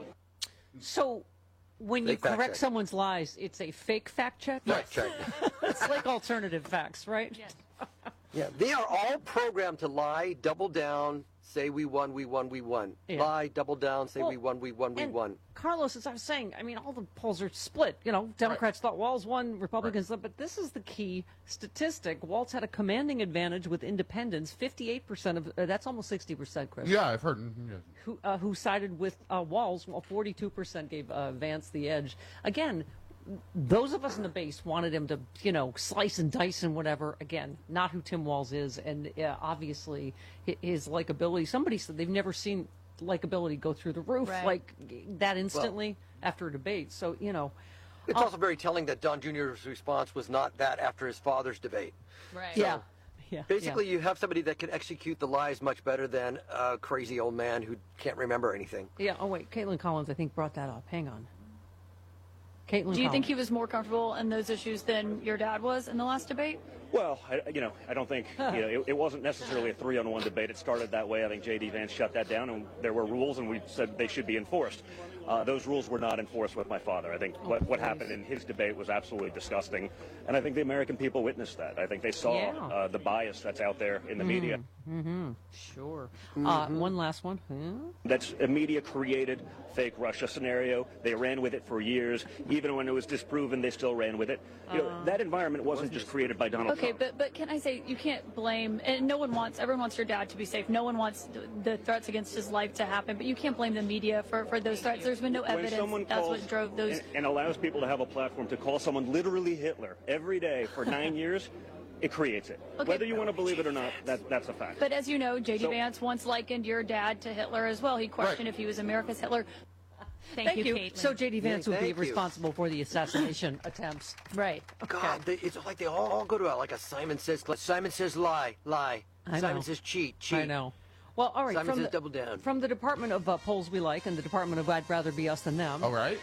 So when Fake you fact correct check. someone's lies, it's a fake fact check? Fact check. It's like alternative facts, right? Yes. Yeah, they are all programmed to lie, double down, say we won, we won, we won. Yeah. Lie, double down, say Well, we won, we won, we and won. Carlos, as I was saying, I mean, all the polls are split. You know, Democrats thought Walz won, Republicans thought, but this is the key statistic. Walz had a commanding advantage with independents. fifty-eight percent of, uh, that's almost sixty percent, Chris. Yeah, I've heard. Yeah. Who, uh, who sided with uh, Walz, while forty-two percent gave uh, Vance the edge. Again, those of us in the base wanted him to, you know, slice and dice and whatever. Again, not who Tim Walz is, and uh, obviously hi- his likability. Somebody said they've never seen likability go through the roof Right. like that instantly after a debate. So, you know, It's uh, also very telling that Don Junior's response was not that after his father's debate. Right. So yeah, yeah. basically, yeah. you have somebody that can execute the lies much better than a crazy old man who can't remember anything. Yeah. Oh wait, Caitlin Collins, I think, brought that up. Hang on. Caitlin Do you think Collins. he was more comfortable in those issues than your dad was in the last debate? Well, I, you know, I don't think, you know, it, it wasn't necessarily a three-on-one debate. It started that way. I think J D. Vance shut that down, and there were rules, and we said they should be enforced. Uh, those rules were not enforced with my father. I think what, what happened in his debate was absolutely disgusting, and I think the American people witnessed that. I think they saw Yeah. uh, the bias that's out there in the media. Mm-hmm. Sure. Uh, one last one. Huh? That's a media-created fake Russia scenario. They ran with it for years. Even when it was disproven, they still ran with it. You know, that environment wasn't just created by Donald Okay, Trump. but but can I say you can't blame, and no one wants, everyone wants your dad to be safe. No one wants the, the threats against his life to happen, but you can't blame the media for, for those threats. There's been no When evidence. someone That's calls what drove those. and, and allows people to have a platform to call someone literally Hitler every day for nine years, it creates it. Okay. Whether you want to believe it or not, that, that's a fact. But as you know, J D. So- Vance once likened your dad to Hitler as well. He questioned if he was America's Hitler. Thank, you. Caitlin. So J D. Vance Yeah, would be thank you. responsible for the assassination attempts. Right. God, they, it's like they all go to a, like a Simon says, Simon says lie, lie. I Simon know. says cheat, cheat. I know. Well, all right. Simon from says the, double down. From the Department of uh, Polls We Like and the Department of I'd Rather Be Us Than Them. All right.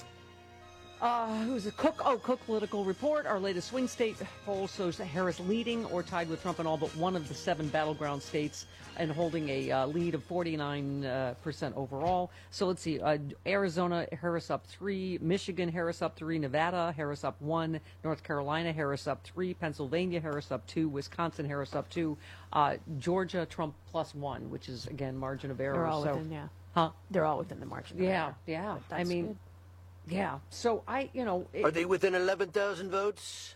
Uh, who's it? Cook? Oh, Cook Political Report. Our latest swing state poll shows Harris leading or tied with Trump in all but one of the seven battleground states and holding a uh, lead of forty-nine percent overall. So let's see. Uh, Arizona, Harris up three. Michigan, Harris up three. Nevada, Harris up one. North Carolina, Harris up three. Pennsylvania, Harris up two. Wisconsin, Harris up two. Uh, Georgia, Trump plus one, which is, again, margin of error. They're all so, within, yeah. Huh? They're all within the margin. of Yeah, error. yeah. But I that's mean, good. yeah. So I, you know. It, Are they within eleven thousand votes?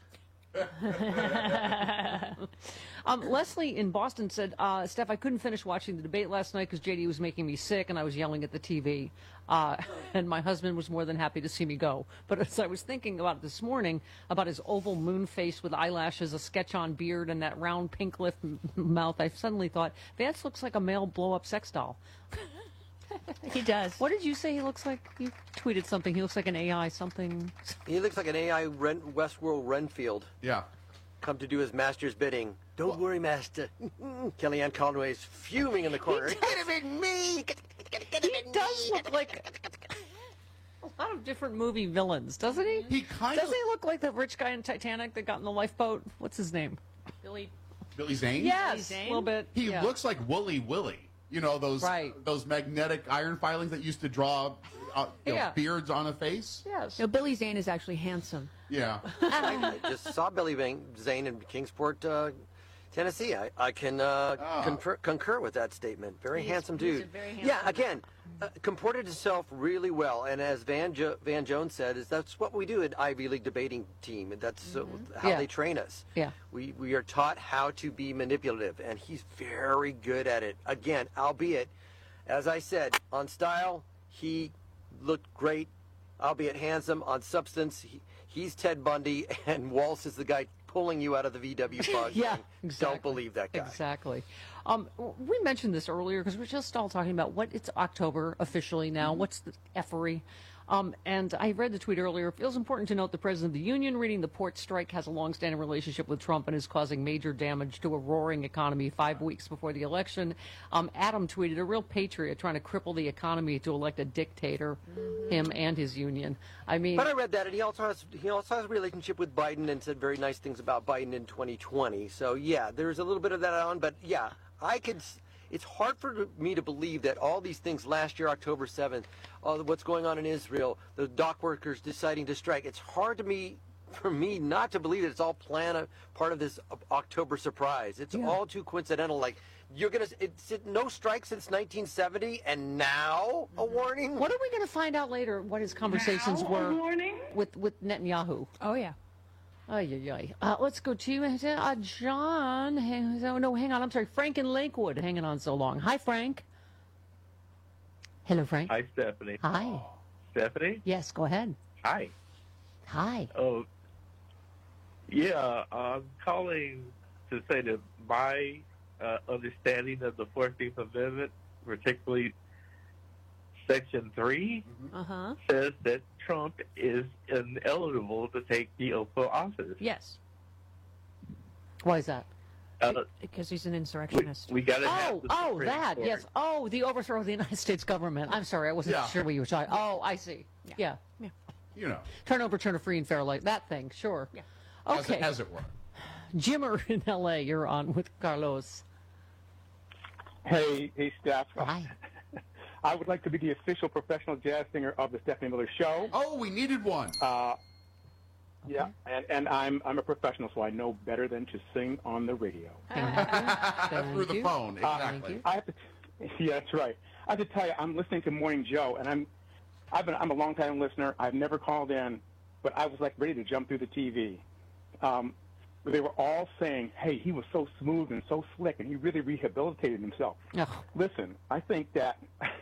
um, Leslie in Boston said, uh, Steph, I couldn't finish watching the debate last night because J D was making me sick and I was yelling at the T V. Uh, and my husband was more than happy to see me go. But as I was thinking about it this morning, about his oval moon face with eyelashes, a sketch-on beard, and that round pink lip m- mouth, I suddenly thought, Vance looks like a male blow-up sex doll. He does. What did you say he looks like? You tweeted something. He looks like an A I something. He looks like an A I Ren, Westworld Renfield. Yeah. Come to do his master's bidding. Don't worry, master. Kellyanne Conway is fuming in the corner. It could have been me. He does look like a lot of different movie villains, doesn't he? He kind Doesn't of. he look like the rich guy in Titanic that got in the lifeboat? What's his name? Billy. Billy Zane? Yes, a little bit. He yeah. looks like Wooly Willy. You know, those Right. those magnetic iron filings that used to draw uh, you know, Yeah. beards on a face? Yes. No, Billy Zane is actually handsome. Yeah. I, I just saw Billy Vane- Zane in Kingsport, uh, Tennessee. I, I can uh, Ah. concur, concur with that statement. Very He's- handsome he's a dude. very yeah, handsome again, uh, comported himself really well. And as Van, jo- Van Jones said, is that's what we do at Ivy League debating team. And that's uh, how Yeah. they train us. Yeah. We, we are taught how to be manipulative, and he's very good at it. Again, albeit, as I said, on style, he looked great, albeit handsome. On substance, he, he's Ted Bundy, and Walz is the guy pulling you out of the V W bug. Yeah, saying, exactly. Don't believe that guy. Exactly. Um, we mentioned this earlier because we're just all talking about what it's October officially now. Mm-hmm. What's the effery? Um, and I read the tweet earlier. It feels important to note the president of the union reading the port strike has a long-standing relationship with Trump and is causing major damage to a roaring economy five weeks before the election. Um, Adam tweeted, a real patriot trying to cripple the economy to elect a dictator, mm-hmm. him and his union. I mean, but I read that, and he also has he also has a relationship with Biden and said very nice things about Biden in twenty twenty. So yeah, there's a little bit of that on, but yeah, I could. It's hard for me to believe that all these things last year, October seventh, all what's going on in Israel, the dock workers deciding to strike. It's hard to me, for me, not to believe that it's all planned, part of this October surprise. It's yeah. all too coincidental. Like you're gonna, it's it, no strike since nineteen seventy, and now a warning. What are we gonna find out later? What his conversations now were a warning? with with Netanyahu? Oh yeah. Ay, ay, ay. Uh, let's go to uh, John. Hang, oh, no, hang on. I'm sorry. Frank in Lakewood. Hanging on so long. Hi, Frank. Hello, Frank. Hi, Stephanie. Hi. Stephanie? Yes, go ahead. Hi. Hi. Oh, yeah. I'm calling to say that my uh, understanding of the fourteenth Amendment, particularly Section three, uh-huh. says that Trump is ineligible to take the oath of office. Yes. Why is that? Uh, because he's an insurrectionist. We, we got to Oh, have the oh, Supreme that, Court. yes. Oh, the overthrow of the United States government. I'm sorry, I wasn't Yeah. sure what you were talking. Oh, I see. Yeah. Yeah. Yeah. You know, Turn over, turn a free and fair like that thing. Sure. Yeah. as, Okay. it, as it were. Jimmer in L A, you're on with Carlos. Hey, hey, Steph. Hi. I would like to be the official professional jazz singer of the Stephanie Miller Show. Oh, we needed one. Uh, yeah, and, and I'm I'm a professional, so I know better than to sing on the radio. Through the phone, exactly. Uh, I have to, yeah, that's right. I have to tell you, I'm listening to Morning Joe, and I'm I've been I'm a long-time listener. I've never called in, but I was like ready to jump through the T V. Um, they were all saying, "Hey, he was so smooth and so slick, and he really rehabilitated himself." Ugh. Listen, I think that.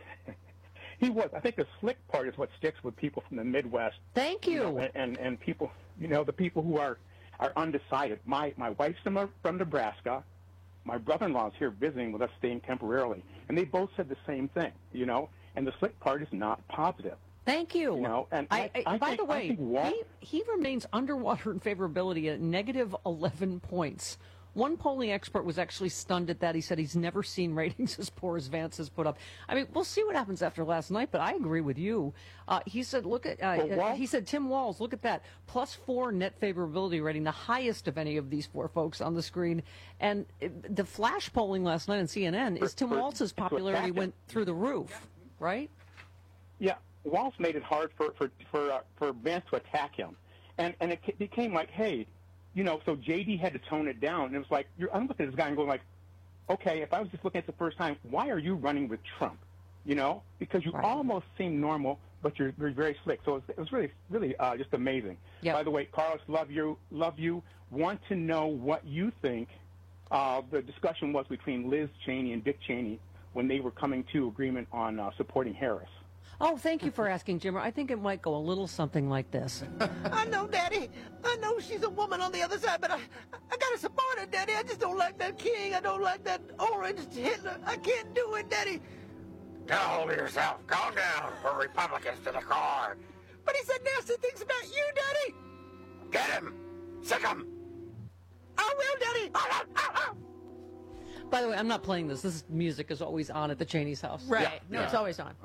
He was. I think the slick part is what sticks with people from the Midwest. Thank you. you know, and, and and people, you know, the people who are are undecided. My my wife's from, from Nebraska. My brother-in-law is here visiting with us, staying temporarily, and they both said the same thing. You know, and the slick part is not positive. Thank you. You know, and I, I, I, I by think, the way, I think Walt, he, he remains underwater in favorability at negative eleven points. One polling expert was actually stunned at that. He said he's never seen ratings as poor as Vance has put up. I mean, we'll see what happens after last night, but I agree with you. Uh, he said, look at, uh, Well, Walt- he said, Tim Walz, look at that. Plus four net favorability rating, the highest of any of these four folks on the screen. And it, the flash polling last night on C N N is Tim for- Walz's to popularity attack him. went through the roof, right? yeah, Waltz made it hard for for for, uh, for Vance to attack him, and and it ca- became like, hey. You know, so J D had to tone it down, and it was like, you're, I'm looking at this guy and going like, okay, if I was just looking at it the first time, why are you running with Trump? You know, because you Right. almost seem normal, but you're, you're very slick. So it was, it was really, really uh, just amazing. Yep. By the way, Carlos, love you, love you. Want to know what you think uh, the discussion was between Liz Cheney and Dick Cheney when they were coming to agreement on uh, supporting Harris. Oh, thank you for asking, Jimmer. I think it might go a little something like this. I know, Daddy. I know she's a woman on the other side, but I, I gotta support her, Daddy. I just don't like that king. I don't like that orange Hitler. I can't do it, Daddy. Get a hold of yourself. Calm down. We're Republicans to the core. But he said nasty things about you, Daddy. Get him. Sick him. I will, Daddy. Ah, ah, ah. By the way, I'm not playing this. This music is always on at the Cheney's house. Right. Yeah, No, yeah. it's always on.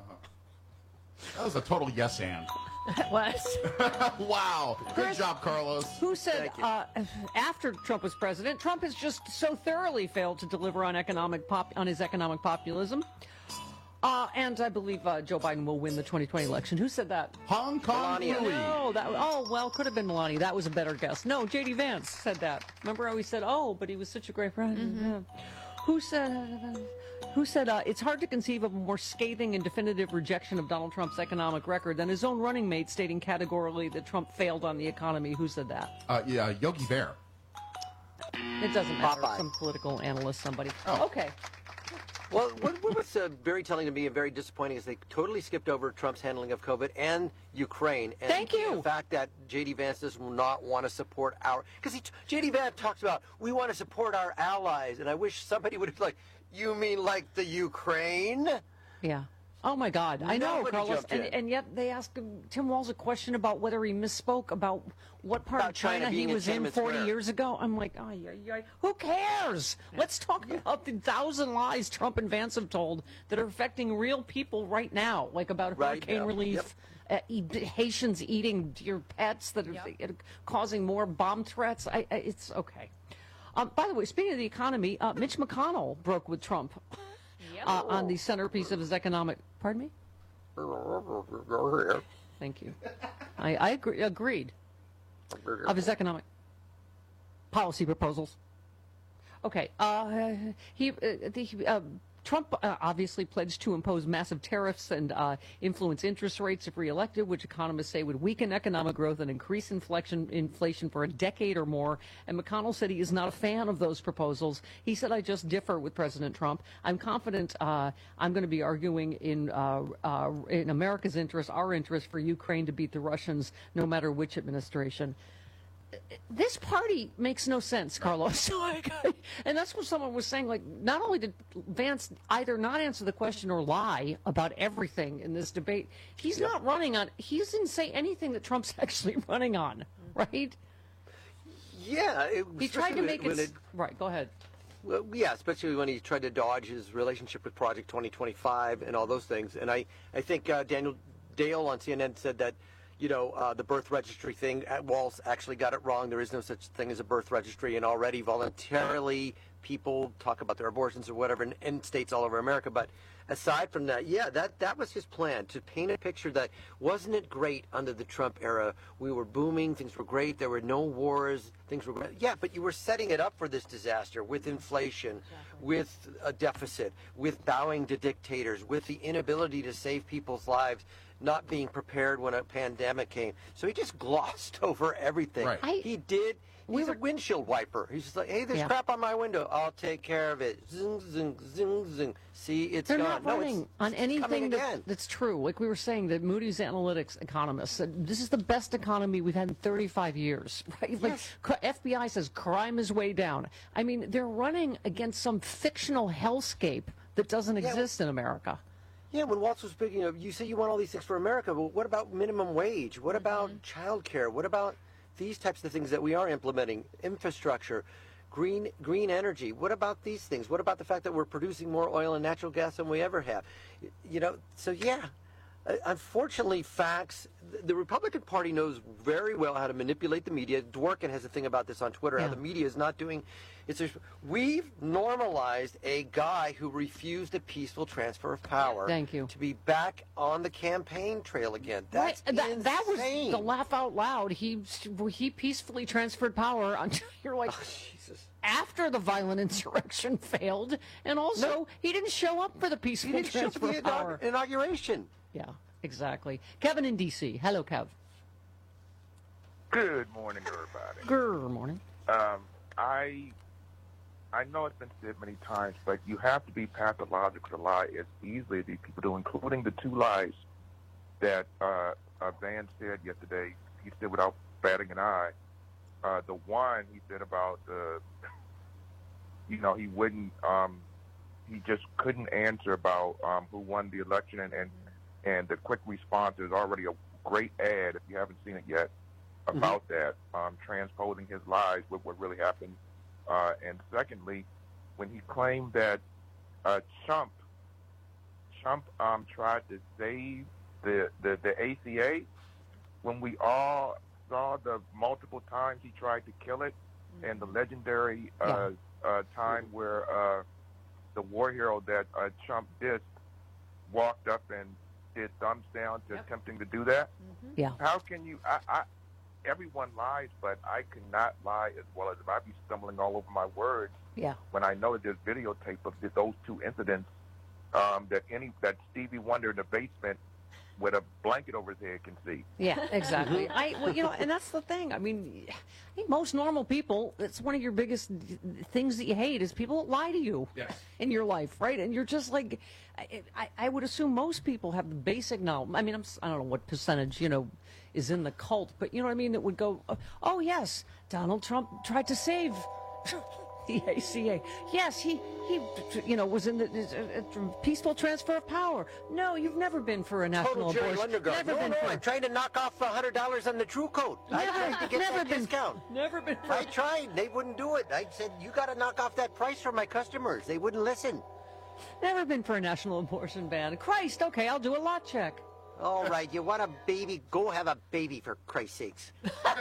That was a total yes and. What? Wow. Good job, Carlos. Who said uh, after Trump was president, Trump has just so thoroughly failed to deliver on economic pop on his economic populism? Uh, and I believe uh, Joe Biden will win the twenty twenty election. Who said that? Hong Kong Melania. Louie. No, that oh well, could have been Melania. That was a better guess. No, J D Vance said that. Remember how he said, "Oh, but he was such a great friend." Yeah. Who said? Who said uh, it's hard to conceive of a more scathing and definitive rejection of Donald Trump's economic record than his own running mate stating categorically that Trump failed on the economy? Who said that? Uh, yeah, Yogi Bear. It doesn't matter. Popeye. Some political analyst, somebody. Oh. Okay. Well, what, what was uh, very telling to me and very disappointing is they totally skipped over Trump's handling of COVID and Ukraine. And Thank you. The fact that J D. Vance does not want to support our... Because J D. Vance talks about, we want to support our allies. And I wish somebody would have like, you mean like the Ukraine? Yeah. Oh, my God. I know, Nobody Carlos. jumped And, in. and yet they asked Tim Walz a question about whether he misspoke about what part About of China, China he being in was in Tiananmen forty Square. years ago. I'm like, oh, yeah, yeah. Who cares? Let's talk about the thousand lies Trump and Vance have told that are affecting real people right now, like about Right hurricane now. relief, uh, e- Haitians eating your pets that are uh, causing more bomb threats. I, I, it's okay. Um, by the way, speaking of the economy, uh, Mitch McConnell broke with Trump uh, on the centerpiece of his economic... Pardon me? Thank you. I, I agree, agreed. Of his economic policy proposals. Okay. Uh, he, uh, the, uh, Trump uh, obviously pledged to impose massive tariffs and uh, influence interest rates if reelected, which economists say would weaken economic growth and increase inflation, inflation for a decade or more. And McConnell said he is not a fan of those proposals. He said, I just differ with President Trump. I'm confident uh, I'm going to be arguing in, uh, uh, in America's interest, our interest, for Ukraine to beat the Russians, no matter which administration. This party makes no sense, Carlos. And that's what someone was saying. Like, not only did Vance either not answer the question or lie about everything in this debate, he's Yep. not running on, he doesn't say anything that Trump's actually running on, right? Yeah. It, He tried to especially make when it, right, go ahead. Well, yeah, especially when he tried to dodge his relationship with Project twenty twenty-five and all those things. And I, I think uh, Daniel Dale on C N N said that, you know, uh, the birth registry thing, at Walz actually got it wrong. There is no such thing as a birth registry, and already voluntarily people talk about their abortions or whatever in, in states all over America. But aside from that, yeah, that, that was his plan, to paint a picture that wasn't it great under the Trump era. We were booming, things were great, there were no wars, things were great. Yeah, but you were setting it up for this disaster with inflation, exactly. with a deficit, with bowing to dictators, with the inability to save people's lives, not being prepared when a pandemic came. So he just glossed over everything. Right. I- he did. He's a windshield wiper. He's just like, hey, there's Yeah. crap on my window. I'll take care of it. Zing, zing, zing, zing. See, it's They're gone. not No, running it's, on it's anything coming that, again. that's true. Like we were saying, that Moody's Analytics economists said this is the best economy we've had in thirty-five years. Right? Like Yes. F B I says crime is way down. I mean, they're running against some fictional hellscape that doesn't Yeah. exist in America. Yeah, when Waltz was speaking of, you say you want all these things for America, but what about minimum wage? What about child care? What about these types of things that we are implementing? Infrastructure, green green energy. What about these things? What about the fact that we're producing more oil and natural gas than we ever have? You know, so yeah. Uh, Unfortunately, facts, th- the Republican Party knows very well how to manipulate the media. Dworkin has a thing about this on Twitter, how Yeah. the media is not doing... It's a, we've normalized a guy who refused a peaceful transfer of power. Thank you. To be back on the campaign trail again. That's right. That, that was insane. the laugh out loud. He he peacefully transferred power. On, you're like, Oh, Jesus. after the violent insurrection failed, and also No. he didn't show up for the peaceful He didn't show up transfer for the of power. inaug- inauguration. Yeah, exactly. Kevin in D C. Hello, Kev. Good morning, everybody. Good morning. Um, I I know it's been said many times, but you have to be pathological to lie as easily as these people do, including the two lies that uh, uh, Van said yesterday. He said without batting an eye. Uh, the one he said about, uh, you know, he wouldn't, um, he just couldn't answer about um, who won the election, and, and and the quick response is already a great ad, if you haven't seen it yet, about mm-hmm. that, um, transposing his lies with what really happened. Uh, and secondly, when he claimed that uh, Trump, Trump um, tried to save the, the, the A C A, when we all saw the multiple times he tried to kill it, mm-hmm. and the legendary uh, yeah. uh, time mm-hmm. where uh, the war hero that uh, Trump dissed walked up and did thumbs down to yep. attempting to do that. Mm-hmm. Yeah. How can you? I, I, everyone lies, but I cannot lie as well as if I be stumbling all over my words. Yeah. When I know that there's videotape of this, those two incidents, um, that any that Stevie Wonder in the basement with a blanket over his head can see. Yeah, exactly. I well, you know, and that's the thing. I mean, I think most normal people, it's one of your biggest things that you hate is people that lie to you yes. in your life, right? And you're just like, I, I, I would assume most people have the basic knowledge. I mean, I'm, I don't know what percentage, you know, is in the cult, but you know what I mean? That would go, oh yes, Donald Trump tried to save the A C A. Yes, he, he, you know, was in the uh, peaceful transfer of power. No, you've never been for a national Total Jerry abortion. Lundegaard. Never No, been no, for. I'm trying to knock off one hundred dollars on the True Coat. I Never- tried to get never that been- discount. Never been for. I tried. They wouldn't do it. I said, you got to knock off that price for my customers. They wouldn't listen. Never been for a national abortion ban. Christ, okay, I'll do a lot check. All right, you want a baby? Go have a baby, for Christ's sakes.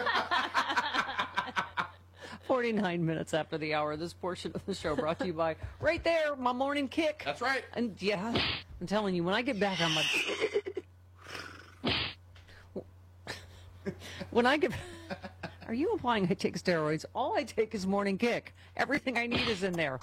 forty-nine minutes after the hour, this portion of the show brought to you by, right there, my morning kick. That's right. And yeah, I'm telling you, when I get back on my... when I get... Are you implying I take steroids? All I take is morning kick. Everything I need is in there.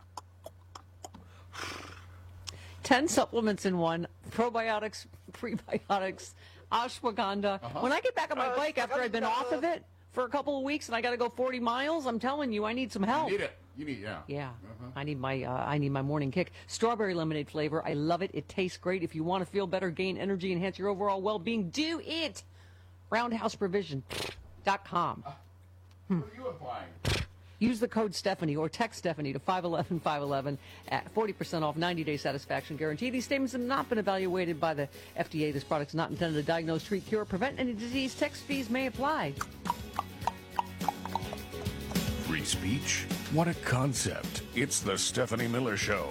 Ten supplements in one, probiotics, prebiotics, ashwagandha. Uh-huh. When I get back on my Uh, bike after I've been off of it for a couple of weeks and I got to go forty miles, I'm telling you, I need some help. You need it. You need, yeah. Yeah, Uh-huh. I need my uh, I need my morning kick. Strawberry lemonade flavor. I love it. It tastes great. If you want to feel better, gain energy, enhance your overall well-being, do it. roundhouse provision dot com. Uh, what are you implying? Use the code Stephanie or text Stephanie to five one one five one one at forty percent off, ninety day satisfaction guarantee. These statements have not been evaluated by the F D A. This product is not intended to diagnose, treat, cure, or prevent any disease. Text fees may apply. Free speech? What a concept. It's the Stephanie Miller Show.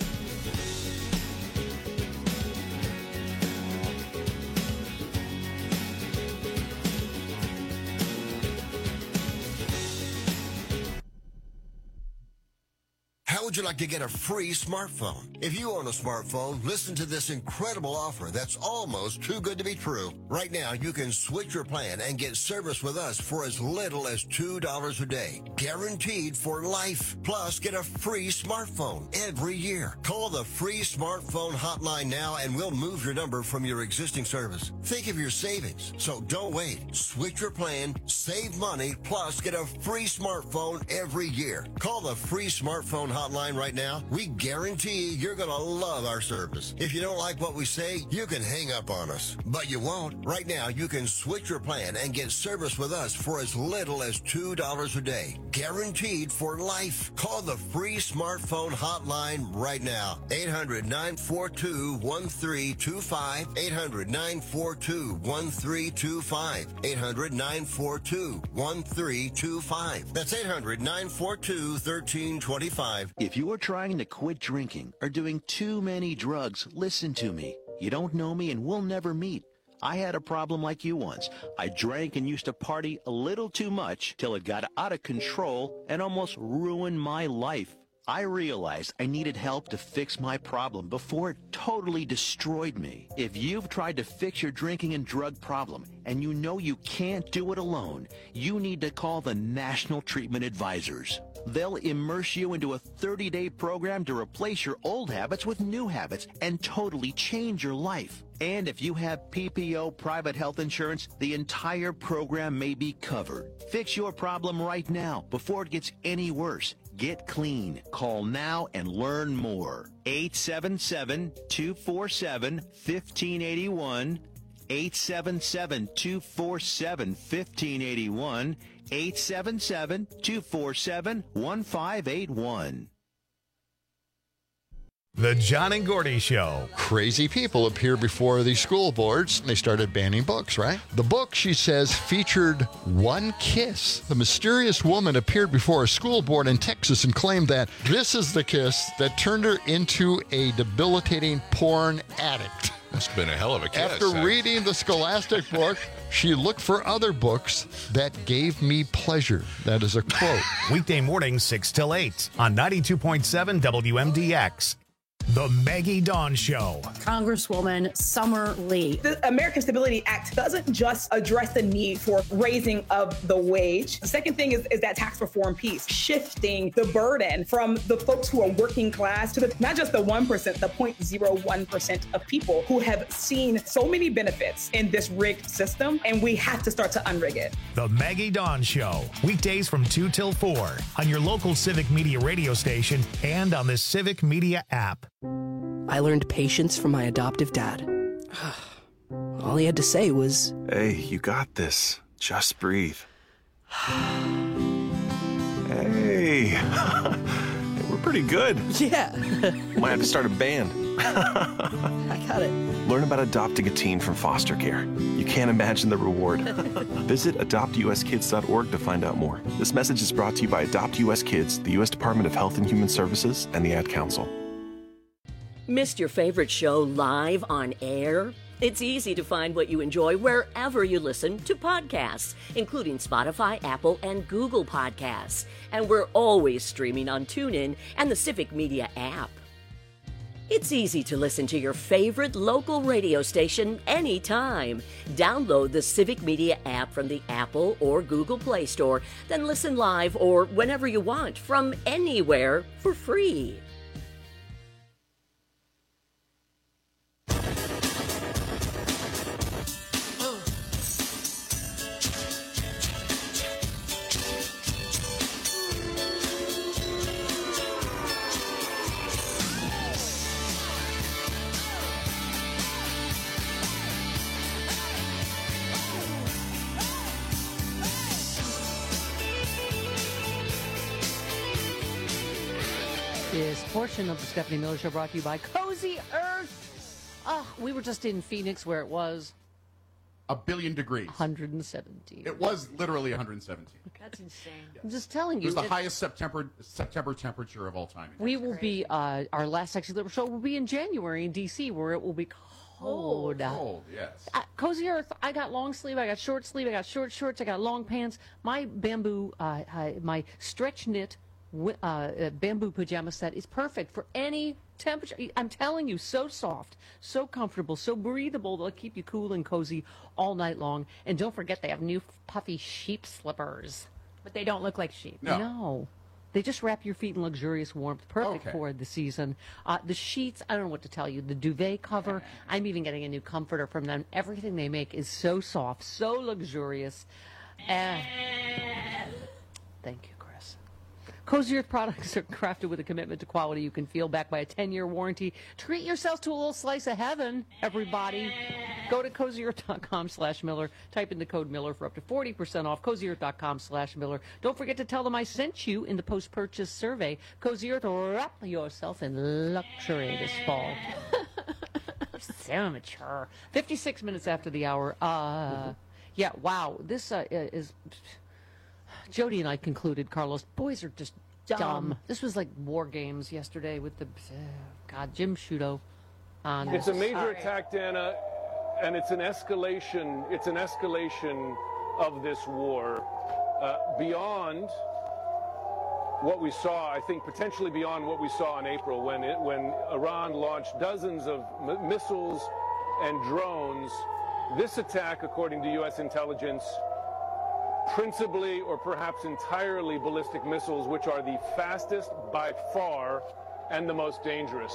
How would you like to get a free smartphone? If you own a smartphone, listen to this incredible offer that's almost too good to be true. Right now, you can switch your plan and get service with us for as little as two dollars a day. Guaranteed for life. Plus, get a free smartphone every year. Call the free smartphone hotline now and we'll move your number from your existing service. Think of your savings. So don't wait. Switch your plan, save money, plus get a free smartphone every year. Call the free smartphone hotline right now. We guarantee you're going to love our service. If you don't like what we say, you can hang up on us. But you won't. Right now, you can switch your plan and get service with us for as little as two dollars a day. Guaranteed for life. Call the free smartphone hotline right now. eight hundred, nine four two, one three two five. eight hundred, nine four two, one three two five. eight hundred, nine four two, one three two five. That's eight hundred, nine four two, one three two five. If you are trying to quit drinking or doing too many drugs, listen to me. You don't know me and we'll never meet. I had a problem like you once. I drank and used to party a little too much till it got out of control and almost ruined my life. I realized I needed help to fix my problem before it totally destroyed me. If you've tried to fix your drinking and drug problem and you know you can't do it alone, you need to call the National Treatment Advisors. They'll immerse you into a thirty day program to replace your old habits with new habits and totally change your life. And if you have P P O private health insurance, the entire program may be covered. Fix your problem right now before it gets any worse. Get clean. Call now and learn more. eight seven seven, two four seven, one five eight one. eight seven seven, two four seven, one five eight one. eight seven seven, two four seven, one five eight one. The John and Gordy Show. Crazy people appear before the school boards, and they started banning books, right? The book, she says, featured one kiss. The mysterious woman appeared before a school board in Texas and claimed that this is the kiss that turned her into a debilitating porn addict. Must have been a hell of a kiss. After huh? reading the Scholastic book, she looked for other books that gave me pleasure. That is a quote. Weekday mornings, six till eight on ninety-two point seven W M D X. The Maggie Dawn Show. Congresswoman Summer Lee. The American Stability Act doesn't just address the need for raising of the wage. The second thing is, is that tax reform piece, shifting the burden from the folks who are working class to the, not just the one percent, the zero point zero one percent of people who have seen so many benefits in this rigged system, and we have to start to unrig it. The Maggie Dawn Show, weekdays from two till four on your local Civic Media radio station and on the Civic Media app. I learned patience from my adoptive dad. All he had to say was, "Hey, you got this. Just breathe." Hey, we're pretty good. Yeah. Might have to start a band. I got it. Learn about adopting a teen from foster care. You can't imagine the reward. Visit adopt u s kids dot org to find out more. This message is brought to you by Adopt U S Kids, the U S Department of Health and Human Services, and the Ad Council. Missed your favorite show live on air? It's easy to find what you enjoy wherever you listen to podcasts, including Spotify, Apple, and Google Podcasts. And we're always streaming on TuneIn and the Civic Media app. It's easy to listen to your favorite local radio station anytime. Download the Civic Media app from the Apple or Google Play Store, then listen live or whenever you want from anywhere for free. This portion of the Stephanie Miller Show brought to you by Cozy Earth. Oh, we were just in Phoenix where it was a billion degrees. one hundred seventeen. It was literally one hundred seventeen. That's insane. I'm just telling you. It was the it, highest September September temperature of all time. We will be, uh, our last Sexy Liberal show will be in January in D C where it will be cold. Cold, yes. Uh, Cozy Earth, I got long sleeve, I got short sleeve, I got short shorts, I got long pants. My bamboo, uh, uh, my stretch knit Uh, uh, bamboo pajama set is perfect for any temperature. I'm telling you, so soft, so comfortable, so breathable. They'll keep you cool and cozy all night long. And don't forget, they have new puffy sheep slippers. But they don't look like sheep. No. no. They just wrap your feet in luxurious warmth, perfect Okay. for the season. Uh, the sheets, I don't know what to tell you. The duvet cover, I'm even getting a new comforter from them. Everything they make is so soft, so luxurious. Uh, thank you. Cozy Earth products are crafted with a commitment to quality you can feel, backed by a ten-year warranty. Treat yourselves to a little slice of heaven, everybody. Go to cozy earth dot com slash Miller. Type in the code Miller for up to forty percent off. cozy earth dot com slash Miller. Don't forget to tell them I sent you in the post-purchase survey. Cozy Earth, wrap yourself in luxury this fall. So mature. fifty-six minutes after the hour. Uh, yeah, wow. This uh, is... Jody and I concluded, Carlos, boys are just dumb. dumb. This was like war games yesterday with the, uh, God, Jim Sciutto. On it's a major attack, Dana, and it's an escalation. It's an escalation of this war uh, beyond what we saw. I think potentially beyond what we saw in April when it, when Iran launched dozens of m- missiles and drones. This attack, according to U S intelligence, principally or perhaps entirely ballistic missiles, which are the fastest by far and the most dangerous.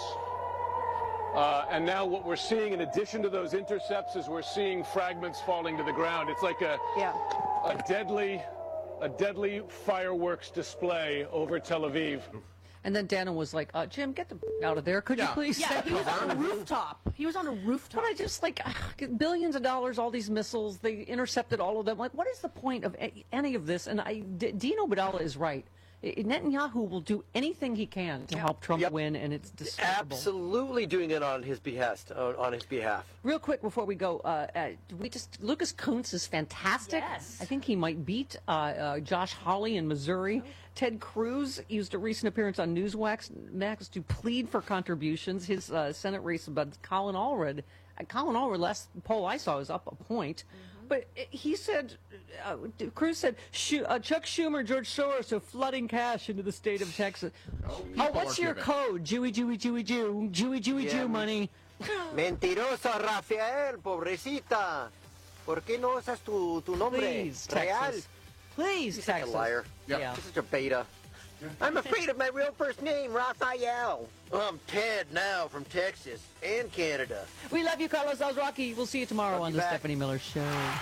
Uh, and now what we're seeing in addition to those intercepts is we're seeing fragments falling to the ground. It's like a, yeah. a deadly a deadly fireworks display over Tel Aviv. And then Dana was like, uh, Jim, get the out of there. Could Yeah. you please? Yeah, stay he was down?" on a rooftop. He was on a rooftop. But I just like ugh, billions of dollars, all these missiles. They intercepted all of them. Like, what is the point of a- any of this? And I, D- Dino Badala is right. I- Netanyahu will do anything he can to help Trump Yep. win, and it's despicable. Absolutely doing it on his behest, on, on his behalf. Real quick before we go, uh, uh, we just Lucas Kuntz is fantastic. Yes. I think he might beat uh, uh, Josh Hawley in Missouri. Ted Cruz used a recent appearance on Newsmax Max to plead for contributions. His uh, Senate race about Colin Allred. Uh, Colin Allred, last poll I saw, was up a point. but he said, uh, Cruz said, Sh- uh, Chuck Schumer, George Soros are flooding cash into the state of Texas. Oh, oh what's your giving. code? Jewy, Jewy, Jewy, Jew, Jewy, Jewy, yeah. Jew money. Mentirosa, Rafael, pobrecita. ¿Por qué no usas tu, tu nombre Please, real? Texas. Please, He's Texas. Like a liar. Yep. Yeah. He's such a beta. I'm afraid of my real first name, Rafael. I'm Ted now from Texas and Canada. We love you, Carlos Alzraki. We'll see you tomorrow love on you the back. Stephanie Miller Show.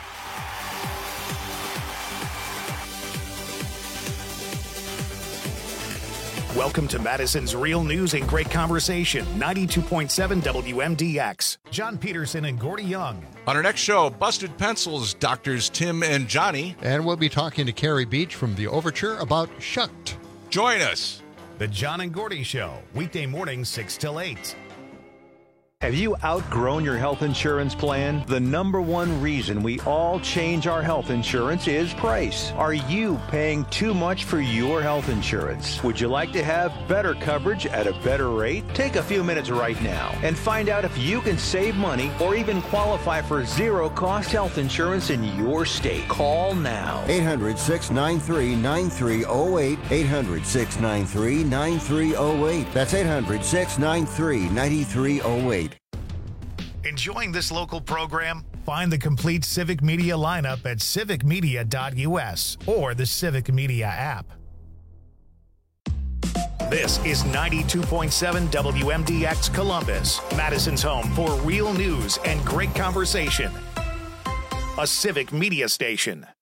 Welcome to Madison's Real News and Great Conversation, ninety-two point seven W M D X. John Peterson and Gordy Young. On our next show, Busted Pencils, Doctors Tim and Johnny. And we'll be talking to Carrie Beach from The Overture about Shucked. Join us. The John and Gordy Show, weekday mornings six till eight. Have you outgrown your health insurance plan? The number one reason we all change our health insurance is price. Are you paying too much for your health insurance? Would you like to have better coverage at a better rate? Take a few minutes right now and find out if you can save money or even qualify for zero-cost health insurance in your state. Call now. eight hundred, six nine three, nine three zero eight. eight hundred, six nine three, nine three zero eight. That's eight hundred, six nine three, nine three zero eight. Enjoying this local program? Find the complete Civic Media lineup at civic media dot U S or the Civic Media app. This is ninety-two point seven W M D X Columbus, Madison's home for real news and great conversation. A Civic Media station.